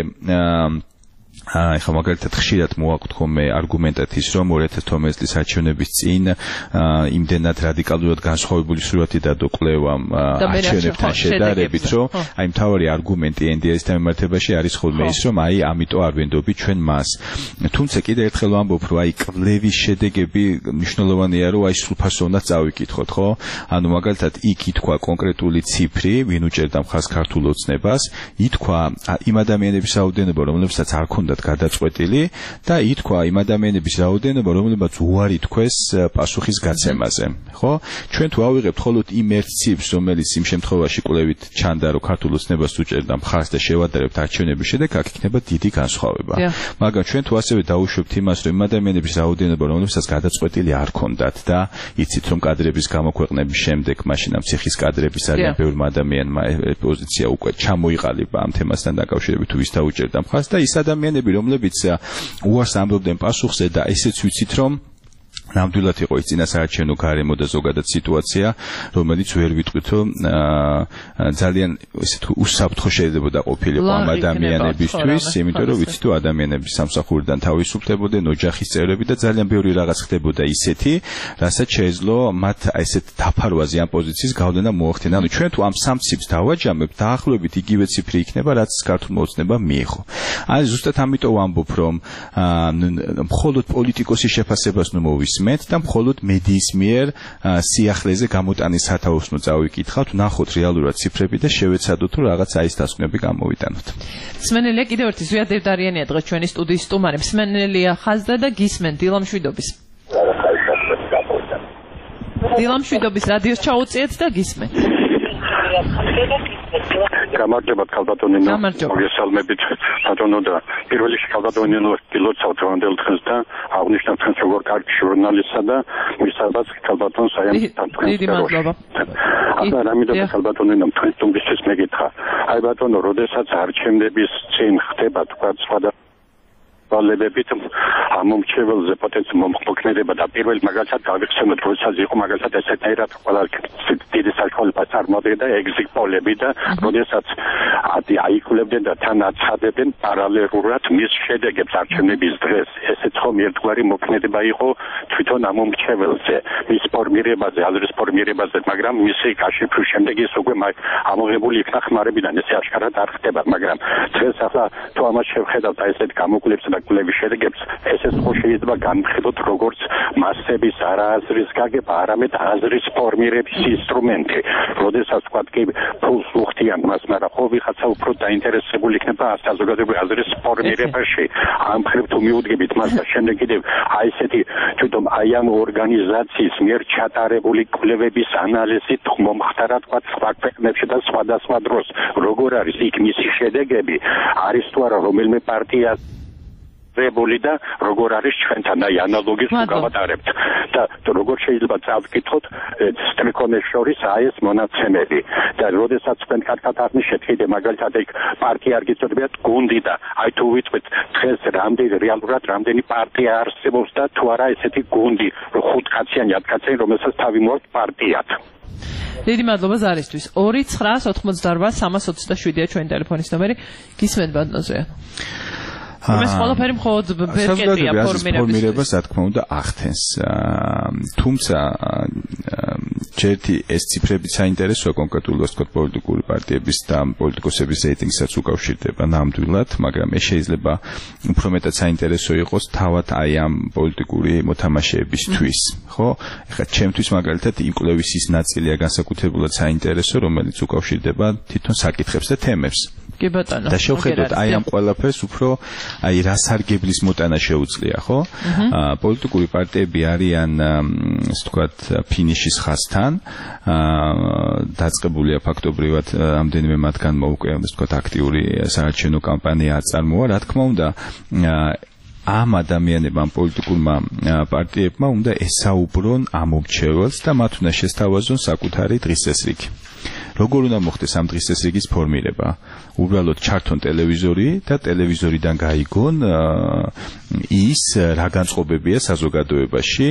S5: აი ხომ მაგალითად ხშირად მოაქვთ ხოლმე არგუმენტად ის რომ ორი ათას თორმეტი წლის არჩევნების წინ იმდენად რადიკალურად განსხვავებული სურათი დადო კვლევამ არჩევნებთან შედარებით რომ აი მთავარი არგუმენტი ენ დი ეის-თან მიმართებაში არის ხოლმე ის რომ აი ამიტომ არ ვენდობთ ჩვენ მას თუმცა კიდევ ერთხელ ვამბობ რომ აი კვლევის შედეგები მნიშვნელოვანია რომ აი სრულფასო უნდა წავიკითხოთ ხო ანუ მაგალითად იქ ითქვა კონკრეტული ციფრი ვინ უჭერდა მხარს ქართულ ოცნებას ითქვა იმ ადამიანების რაოდენობა რომლებსაც არ ქონდათ გადაწყვეტილი და ითქვა იმ ადამიანების რაოდენობა რომლებსაც უარი თქვეს პასუხის გაცემაზე ხო ჩვენ თუ ავიღებთ მხოლოდ იმ ერთ ციფრს რომელიც იმ შემთხვევაში კვლევით ჩანდა რომ ქართულ ოცნებას უჭერდა მხარს და შევადარებთ არჩევნების შედეგს აქ იქნება დიდი განსხვავება მაგრამ ჩვენ თუ ასევე დაუშვებთ იმას რომ იმ ადამიანების რაოდენობა რომლებსაც გადაწყვეტილი არ ქონდათ და იცით რომ კადრების გამოქვეყნების შემდეგ მაშინ ამ ციხის კადრების არიან ბევრმა ადამიანმა პოზიცია უკვე ჩამოიყალიბა ამ თემასთან დაკავშირებით თუ ვის დაუჭერდა მხარს და ის ადამიანები რომლებიც უარს ამბობდნენ პასუხზე და ესეც ვიცით რომ ნამდვილად იყო ის წინასაარჩევნო გარემო და ზოგადად სიტუაცია რომელიც ვერ ვიტყვით რომ ძალიან ესე თუ უსაფრთხო შეიძლება ყოფილიყო ამ ადამიანებისთვის იმიტომ რომ ვიცით რომ ადამიანები სამსახურიდან თავისუფლებოდნენ ოჯახის წევრები და ძალიან ბევრი რაღაც ხდებოდა ისეთი რასაც შეეძლო მათ ესეთ დაფარვაზე ამ პოზიციის გავლენა მოახდინა ანუ ჩვენ თუ ამ სამ ციფრს დავაჯამებთ დაახლოებით იგივე ციფრი იქნება რაც ქართულმა ოცნებამ მიიღო აი ზუსტად ამიტომ ვამბობ რომ მხოლოდ პოლიტიკოსის შეფასებას ნუ მოვისმენთ და მხოლოდ მედიის მიერ სიახლეზე გამოტანის სათავეს ნუ წავიკითხავთ, ნახოთ რეალურად ციფრები და შევეცადოთ რომ რაღაც აი ეს დასკვნები გამოვიტანოთ.
S3: მსმენელია კიდევ ერთი ზვია დევდარიანია დღეს ჩვენი სტუდიის სტუმარი. მსმენელია ხაზდა და გისმენ დილამშვიდობის. დილამშვიდობის რადიოს ჩაუწიეთ და გისმენ.
S14: გამარჯობა ქალბატონინო მოგესალმებით ბატონო და პირველ რიგში ქალბატონინო გილოცავთ რამდენიმე დღეს და აღნიშნავთ თქვენ როგორ კარგი ჟურნალისტსა და მისადაც ქალბატონ საერთოდ
S3: დიდი მადლობა
S14: ახლა რამე ქალბატონინო თქვენ თუმბისთვის მეკითხა აი ბატონო როდესაც არჩევნების წინ ხდება თქვა სხვა ვალებებით ამომრჩეველზე პოტენციალ მომხმოქმედება და პირველ მაგალითად გავიხსენოთ როდესაც იყო მაგალითად ესეთაირად ყველა დიდი საშუალება წარმოადგენდა ეგზიტ პოლები და როდესაც აიკულებდნენ და თან აცხადებდნენ პარალელურად მის შედეგებს არჩევნების დღეს ესეც ხომ ერთგვარი მოქმედება იყო თვითონ ამომრჩეველზე მის ფორმირებაზე აზრის ფორმირებაზე მაგრამ მისი კაშიფის შემდეგ ის უკვე ამოღებული იქნა ხმარებიდან ესე აშკარად არ ხდება მაგრამ დღეს ახლა თუ ამას შევხედავთ აი ესეთ გამოკვლევებს და კვლევის შედეგებს ესეც ხო შეიძლება განხილოთ როგორც მასების არააზრის გაგება არამედ აზრის ფორმირების ინსტრუმენტი როდესაც თქვა კი ფულს უხდიან მას მაგრამ ხო ვიღაცა უფრო დაინტერესებული იქნება საზოგადოებრივი აზრის ფორმირებაში ამ მხრივ თუ მიუდგებით მას და შემდეგ კიდევ აი ესეთი თვითონ აი ამ ორგანიზაციის მიერ ჩატარებული კვლევების ანალიზით მომხდარა თქვა სხვა ქვეყნებში და სხვადასხვა დროს როგორ არის იქ მისი შედეგები არის თუ არა რომელიმე პარტია რებული და როგორ არის ჩვენთან აი ანალოგის გავატარებთ და როგორ შეიძლება წავკითხოთ სტრიქონეს შორის აი ეს მონაცემები და როდესაც თქვენ კარგად აღნიშნეთ კიდე მაგალითად ეგ პარტია არ გიწოდებათ გუნდი და აი თუ ვიწვით დღეს რამდენი რეალურად რამდენი პარტია არსებობს და თუ არა ესეთი გუნდი ხუთკაციანი ათკაციანი რომელსაც თავი მოაქვს პარტიად
S3: დიდი მადლობა ზარისთვის ორი ცხრა ოთხმოცდაორვა სამას ოცდაშვიდია ჩვენი ტელეფონის ნომერი გისმენთ ბატონზე ეს ყველაფერი მხოლოდ ბერკეტია
S5: ფორმირებას რა თქმა უნდა ახდენს თუმცა ჯერთი ეს ციფრები საინტერესოა კონკრეტულად ვთქვათ პოლიტიკური პარტიების და პოლიტიკოსების რეიტინგსაც უკავშირდება ნამდვილად მაგრამ ეს შეიძლება უფრო მეტად საინტერესო იყოს თავად აი ამ პოლიტიკური მოთამაშეებისთვის ხო ეხლა ჩემთვის მაგალითად იმ კვლევის ის ნაწილია განსაკუთრებულად საინტერესო რომელიც უკავშირდება თვითონ საკითხებს და თემებს
S3: კი ბატონო
S5: და შევხედოთ აი ამ ყველაფერს უფრო აი რასარგებლის მოტანა შეუძლია ხო პოლიტიკური პარტიები არიან ასე ვთქვათ ფინიშის ხაზთან დაწყებულია ფაქტობრივად რამდენიმე მათგანმა უკვე ასე ვთქვათ აქტიური საარჩევნო კამპანია აწარმოა რა თქმა უნდა ამ ადამიანებმა პოლიტიკურმა პარტიებმა უნდა ესაუბრონ ამომრჩეველს და მათ უნდა შესთავაზონ საკუთარი დღის წესრიგი როგორ უნდა მოხდეს ამ დღის წესრიგის ფორმირება უბრალოდ ჩართონ ტელევიზორი და ტელევიზორიდან გაიგონ ის რა განწყობებია საზოგადოებაში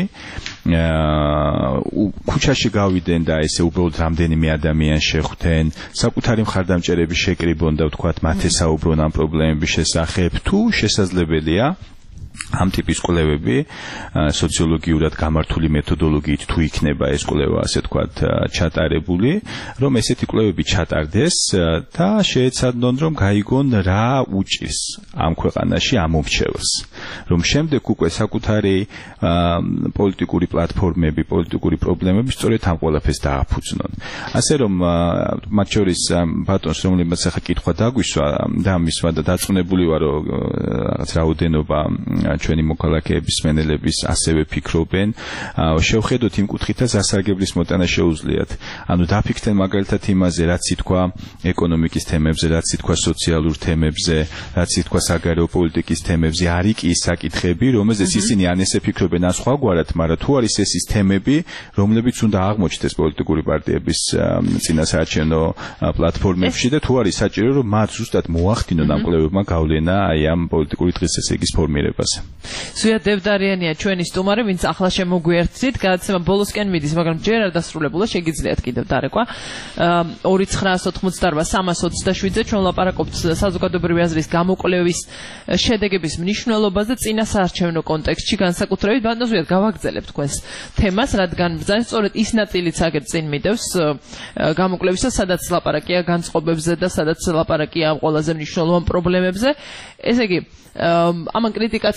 S5: ქუჩაში გავიდენ და ესე უბრალოდ რამდენიმე ადამიანს შეხვდნენ საკუთარი მხარდამჭერების შეკრიბონ და ვთქვათ მათ ესაუბრონ ამ პრობლემების შესახებ თუ შესაძლებელია ამ ტიპის კვლევები სოციოლოგიურად გამართული მეთოდოლოგიით თუ იქნება ეს კვლევა ასე ვთქვათ ჩატარებული რომ ესეთი კვლევები ჩატარდეს და შეეცადონ რომ გაიგონ რა უჭირს ამ ქვეყანაში ამომრჩეველს რომ შემდეგ უკვე საკუთარი პოლიტიკური პლატფორმები პოლიტიკური პრობლემები სწორედ ამ ყველაფერს დააფუძნონ ასე რომ მათ შორის ბატონს რომელმაც ახლა კითხვა დაგვისვა და მისვა და დაწუნებული ვარ რომ რაღაც რაოდენობა ჩვენი მოქალაქეების მენელების ასევე ფიქრობენ შევხედოთ იმ კუთხითაც ასარგებლის მოტანა შეუძლიათ ანუ დაფიქრდნენ მაგალითად იმაზე რაც ითქვა ეკონომიკის თემებზე რაც ითქვა სოციალურ თემებზე რაც ითქვა საგარეო პოლიტიკის თემებზე არის კი ის საკითხები რომელზეც ისინი ან ესე ფიქრობენ ან სხვაგვარად მაგრამ თუ არის ეს ის თემები რომლებიც უნდა აღმოჩნდეს პოლიტიკური პარტიების წინასაარჩევნო პლატფორმებში და თუ არის საჭირო რომ მათ ზუსტად მოახდინონ ამ კვლევებმა გავლენა აი ამ პოლიტიკური დღის წესრიგის ფორმირებაზე
S3: ზვია დევდარიანია ჩვენი სტუმარი, ვინც ახლა შემოგვიერთდით, გადაცემა ბოლოსკენ მიდის, მაგრამ ჯერ არ დასრულებულა, შეგიძლიათ კიდევ დარეკვა. ორი ცხრა ოთხმოცდაორვა სამას ოცდაშვიდზე ჩვენ ვლაპარაკობთ საზოგადოებრივი აზრის გამოკვლევის შედეგების მნიშვნელობაზე წინასაარჩევნო კონტექსტში, განსაკუთრებით ბატონ ზვიად გავაგრძელებთ თქვენს თემას, რადგან ბრძანის სწორედ ის ნაწილიც აგერ წინ მიდევს გამოკვლევისა, სადაც ლაპარაკია განწყობებზე და სადაც ლაპარაკია ამ ყველაზე მნიშვნელოვან პრობლემებზე. ესე იგი, ამან კრიტიკაც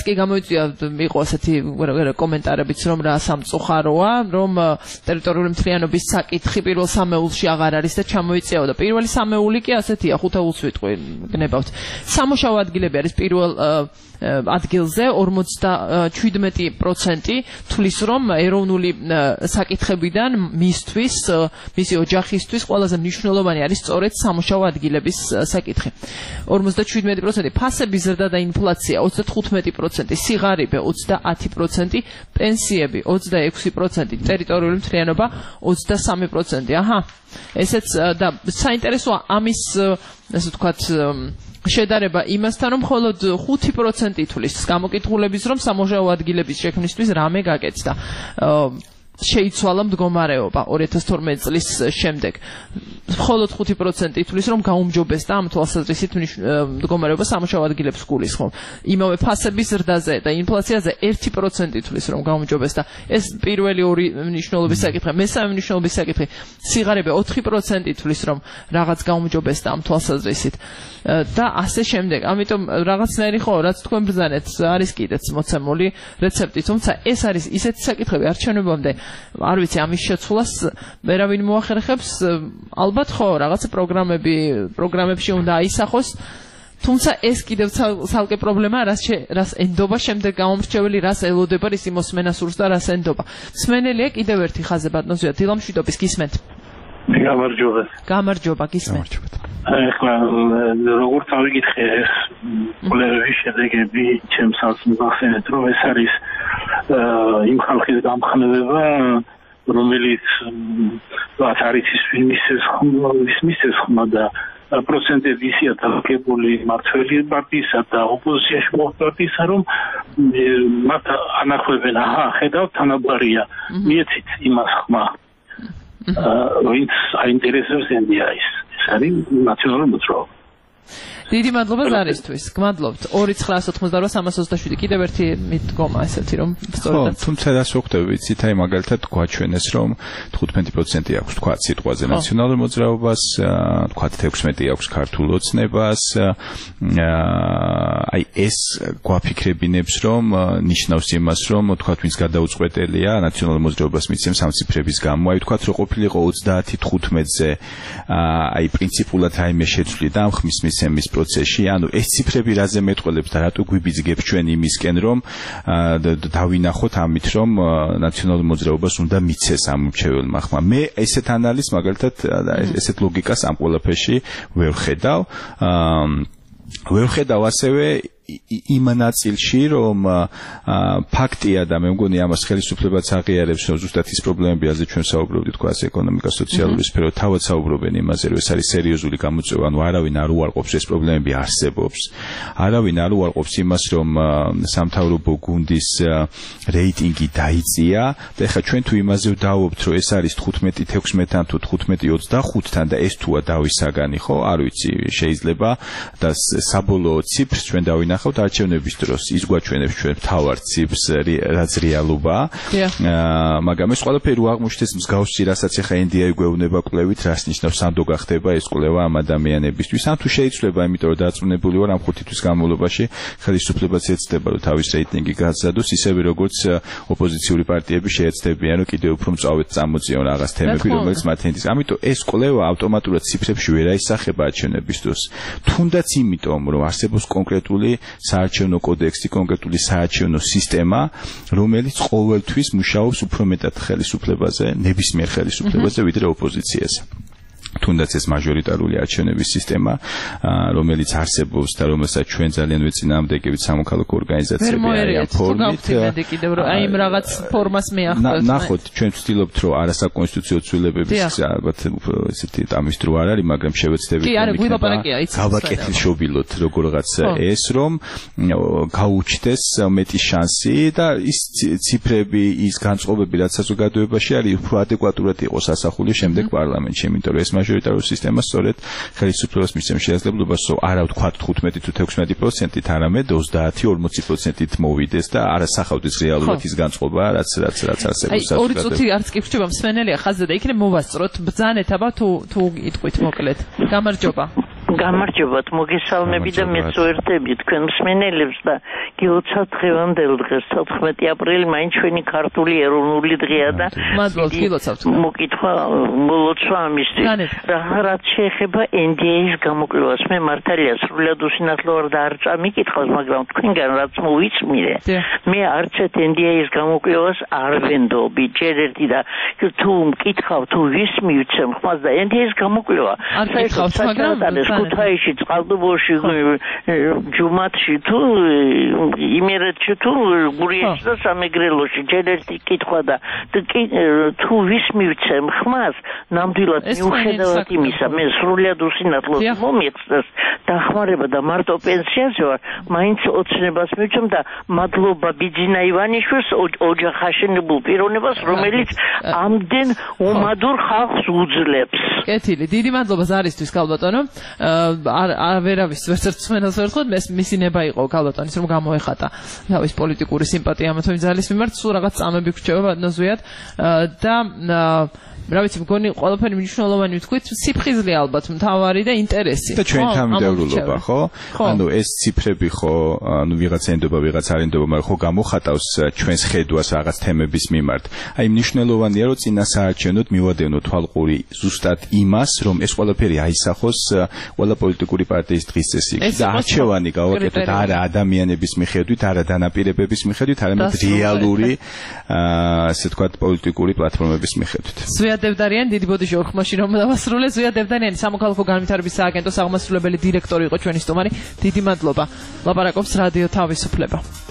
S3: რაც კი გამოიწვია იყო ასეთი კომენტარებიც რომ რა სამწუხაროა რომ ტერიტორიული მთლიანობის საკითხი პირველ სამეულში აღარ არის და ჩამოიწეოდა. პირველი სამეული კი ასეთია ხუთეულს ვიტყვი გნებავთ. სამუშაო ადგილები არის პირველ ადგილზე ორმოცდაჩვიდმეტი პროცენტი თulis რომ ეროვნული საკითხებიდან მისთვის მისი ოჯახისთვის ყველაზე მნიშვნელოვანი არის სწორედ სამუშაო ადგილების საკითხი. ორმოცდაჩვიდმეტი პროცენტი ფასების ზრდა და ინფლაცია ოცდათხუთმეტი პროცენტი, სიღარიბე ოცდაათი პროცენტი, პენსიები ოცდაექვსი პროცენტი, ტერიტორიული მთლიანობა ოცდასამი პროცენტი. აჰა, ესეც და საინტერესოა ამის ასე ვთქვათ შედარება იმასთან, რომ მხოლოდ ხუთი პროცენტი ითვლის გამოკითხულების, რომ სამუშაო ადგილების შექმნისთვის რამე გაკეთდა. შეიცვალა მდგომარეობა ორი ათას თორმეტი წლის შემდეგ. მხოლოდ ხუთი პროცენტი ითვლის, რომ გაუმჯობესდა ამ თვალსაზრისით მდგომარეობა სამუშაო ადგილებს გულისხმობ. იმავე ფასების ზრდაზე და ინფლაციაზე ერთი პროცენტი ითვლის, რომ გაუმჯობესდა. ეს პირველი ორი მნიშვნელობის საკითხი, მესამე მნიშვნელობის საკითხი, სიღარიბე ოთხი პროცენტი ითვლის, რომ რაღაც გაუმჯობესდა ამ თვალსაზრისით. და ასე შემდეგ. ამიტომ რაღაცნაირი ხო, რაც თქვენ ბრძანეთ, არის კიდეც მოცემული რეცეპტი, თუმცა ეს არის ისეთი საკითხები არჩევნებამდე, არ ვიცი, ამის შეცვლას ვერავინ მოახერხებს, ალბათ ხო, რაღაცა პროგრამები, პროგრამებში უნდა აისახოს, თუმცა ეს კიდევ ცალკე პრობლემაა, რას რას ენდობა შემდეგ გამომრჩეველი, რას ელოდება რის იმოსმენა სურს და რას ენდობა. მსმენელია კიდევ ერთი ხაზზე ბატონო დილა მშვიდობის გისმენთ.
S15: გამარჯობა.
S3: გამარჯობა, გისმენთ.
S15: ეხლა როგორც ავიგითხე კვლევების შედეგები ჩემს ახსენეთ რომ ეს არის იმ ხალხის გამხნევება რომელიც რაც არის ისმის ეს ხმა და პროცენტები ისეა დაგებული მართველი პარტიისა და ოპოზიციაში მოხდარისა რომ მათ ანახვებენ აჰა ხედავთ თანაბარია მიეცით იმას ხმა ვინც აინტერესებს ენდიაის ეს არის ნაციონალური მოძრაობა.
S3: დიდი მადლობა ზარისთვის. გმადლობთ. ორი ცხრაას ოთხმოცდაორვა სამას ოცდაშვიდი კიდევ ერთი მიდგომა ესეთი რომ სწორად.
S5: თუმცა რას ვხვდები ვიცით, აი მაგალითად გვაჩვენეს რომ თხუთმეტი პროცენტი აქვს თქვა სიტყვაზე ნაციონალურ მოძრაობას, თქვა ექვსმეტი აქვს ქართულ ოცნებას. აი ეს გვაფიქრებინებს რომ ნიშნავს იმას რომ თქვა ვინც გადაუწყვეტელია ნაციონალურ მოძრაობას მიცემს სამციფრების გამო. აი თქვა რომ ყოფილიყო ოცდაათი თხუთმეტზე აი პრინციპულად რაიმე შეცვლიდა ამ ხმის მიცემის პროცესში, ანუ ეს ციფრები რაზე მეტყველებს და რატო გვიბიძგებს ჩვენ იმისკენ რომ დავინახოთ ამით რომ ნაციონალურ მოძრაობას უნდა მიცეს ამ მრჩეველმა ხმა. მე ესეთ ანალიზს მაგალითად ესეთ ლოგიკას ამ ყველაფერში ვერ ხედავ. ვერ ხედავ ასევე იმ ნაწილში რომ ფაქტია და მე მგონი ამას ხელისუფლებაც აღიარებს რომ ზუსტად ის პრობლემები აზე ჩვენ საუბრობდით თქვა ეკონომიკა სოციალური სფერო თავად საუბრობენ იმაზე რომ ეს არის სერიოზული გამოწვევა ანუ არავინ არ უარყოფს ეს პრობლემები არსებობს არავინ არ უარყოფს იმას რომ სამთავრობო გუნდის რეიტინგი დაიწია და ეხლა ჩვენ თუ იმაზე ვდავობთ რომ ეს არის თხუთმეტი ექვსმეტთან თუ თხუთმეტი ოცდახუთთან და ეს თუა დავის საგანი ხო არ ვიცი შეიძლება და საბოლოო ციფრს ჩვენ დავინახავთ ნახავთ არჩევნების დროს ის გვაჩვენებს ჩვენ თავარ ციფრს რაც რეალობაა მაგრამ ეს ყველაფერი რო აღმოჩნდეს მსგავსი რასაც ახლა ენდიაი გვეუბნება კვლევით რას ნიშნავს სანდო გახდება ეს კვლევა ამ ადამიანებისთვის ან თუ შეიძლება იმიტომ რომ დარწმუნებული ვარ ამ ხუთი თვის განმავლობაში ხელისუფლებაც ეცდება რომ თავის რეიტინგი გააზრდოს ისევე როგორც ოპოზიციური პარტიები შეეცდებიან რომ კიდევ უფრო მწვავედ წამოწიონ რაღაც თემები რომელიც მათ ენდის ამიტომ ეს კვლევა ავტომატურად ციფრებში ვერ აისახება არჩევნების დროს თუნდაც იმიტომ რომ არსებობს კონკრეტული საარჩევნო კოდექსი, კონკრეტული საარჩევნო სისტემა, რომელიც ყოველთვის მუშაობს უფრო მეტად ხელისუფლებაზე, ნებისმიერ ხელისუფლებაზე, ვიდრე ოპოზიციაზე. თუნდაც ეს მაჟორიტარული არჩევნების სისტემა, რომელიც არსებობს და რომელსაც ჩვენ ძალიან ვეწინააღმდეგებით სამოქალაქო ორგანიზაციები არიან ფორმით.
S3: აი იმ რაღაც ფორმას მეახდათ.
S5: ნახოთ, ჩვენ ვცდილობთ რომ არასაკონსტიტუციო ცვლილებების ალბათ უფრო ესეთი ამის დრო არ არის, მაგრამ შევეცდებით გავაკეთილშობილოთ როგორღაც ეს რომ გაუჩნდეს მეტი შანსი და ის ციფრები, ის განწყობები, რაც საზოგადოებაში არის, უფრო ადეკვატურად იყოს ასახული შემდეგ პარლამენტში, იმიტომ რომ ეს მაჟორიტარული სისტემა სწორედ ხელისუფლებას მისცემს შესაძლებლობას, რომ არა ვთქვათ თხუთმეტი თუ ექვსმეტი პროცენტით, არამედ ოცდაათი ორმოცი პროცენტით მოვიდეს და არასახავდეს რეალურად ის განწყობა, რაც რაც რაც არსებობს.
S3: აი ორი წუთი არც კი ვრჩება მსმენელია ხაზზე და იქნებ მოვასწროთ. ბრძანეთ აბა თუ თუ იტყვით მოკლედ. გამარჯობა.
S16: გამარჯობათ, მოგესალმები და მეწვევდები თქვენ მსმენელებს და გილოცავთ დღევანდელ დღეს თოთხმეტი აპრილი მაინც ჩვენი ქართული ეროვნული დღეა და
S3: მადლობთ გილოცავთ.
S16: მოკითხვა მოლოცვა ამისთვის. რაც შეეხება ენ დი ეის გამოკვლევას, მე მართალია სრულად უსინათლო ვარ და არ წამიკითხავს, მაგრამ თქვენგან რაც მოვიწმირე, მე არც ერთ ენ დი ეის გამოკვლევას არ ვენდობი, ჯერ ერთი და თუ მკითხავ თუ ვის მივცემ ხმას და ენ დი ეის გამოკვლევა
S3: არ მკითხავთ, მაგრამ
S16: ქუთაისში, წყალტუბოში, ჯუმათში თუ იმერეთში თუ გურიაში და სამეგრელოში ჯერ ერთი კითხვა და თუ ვის მივცემ ხმას, ნამდვილად მიუხედავად იმისა, მე სრულად უსინათლოდ მომიხსნას დახმარება და მარტო პენსიაზე ვარ, მაინც ოცნებას მივცემ და მადლობა ბიძინა ივანიშვილს ოჯახაშენებულ პიროვნებას, რომელიც ამდენ უმადურ ხალხს უძლებს.
S3: კეთილი, დიდი მადლობა ზარისთვის ქალბატონო. არ ვერავის ვერცერთ მსმენელს ვერ ხვდ, მისი ნება იყო ქალბატონის რომ გამოეხატა თავის პოლიტიკური სიმპათია ამ თემის მიმართ, სულ რაღაც წამები გრჩება ბატონზეად და რა ვიცი, მგონი ყველაფერი მნიშვნელოვანი ვთქვით, სიფხიზლე ალბათ მთავარი და ინტერესი.
S5: და ჩვენ თანამდებობა, ხო? ანუ ეს ციფრები ხო, ანუ ვიღაც ენდობა, ვიღაც არ ენდობა, მაგრამ ხო გამოხატავს ჩვენს ხედვას რაღაც თემების მიმართ. აი მნიშვნელოვანია, რომ წინასაარჩევნოდ მივადევნოთ თვალყური ზუსტად იმას, რომ ეს ყველაფერი აისახოს ყველა პოლიტიკური პარტიის დღის წესრიგში და არჩევანი გავაკეთოთ არა ადამიანების მიხედვით, არა დანაპირებების მიხედვით, არამედ რეალური, ასე ვთქვათ, პოლიტიკური პლატფორმების მიხედვით.
S3: დევდარიანი, დიდი ბოდიში ორ ხმაში რომ დავასრულე. ზვია დევდარიანი, სამოქალაქო განვითარების სააგენტოს აღმასრულებელი დირექტორი იყო ჩვენი სტუმარი. დიდი მადლობა. ლაპარაკობს რადიო თავისუფლება.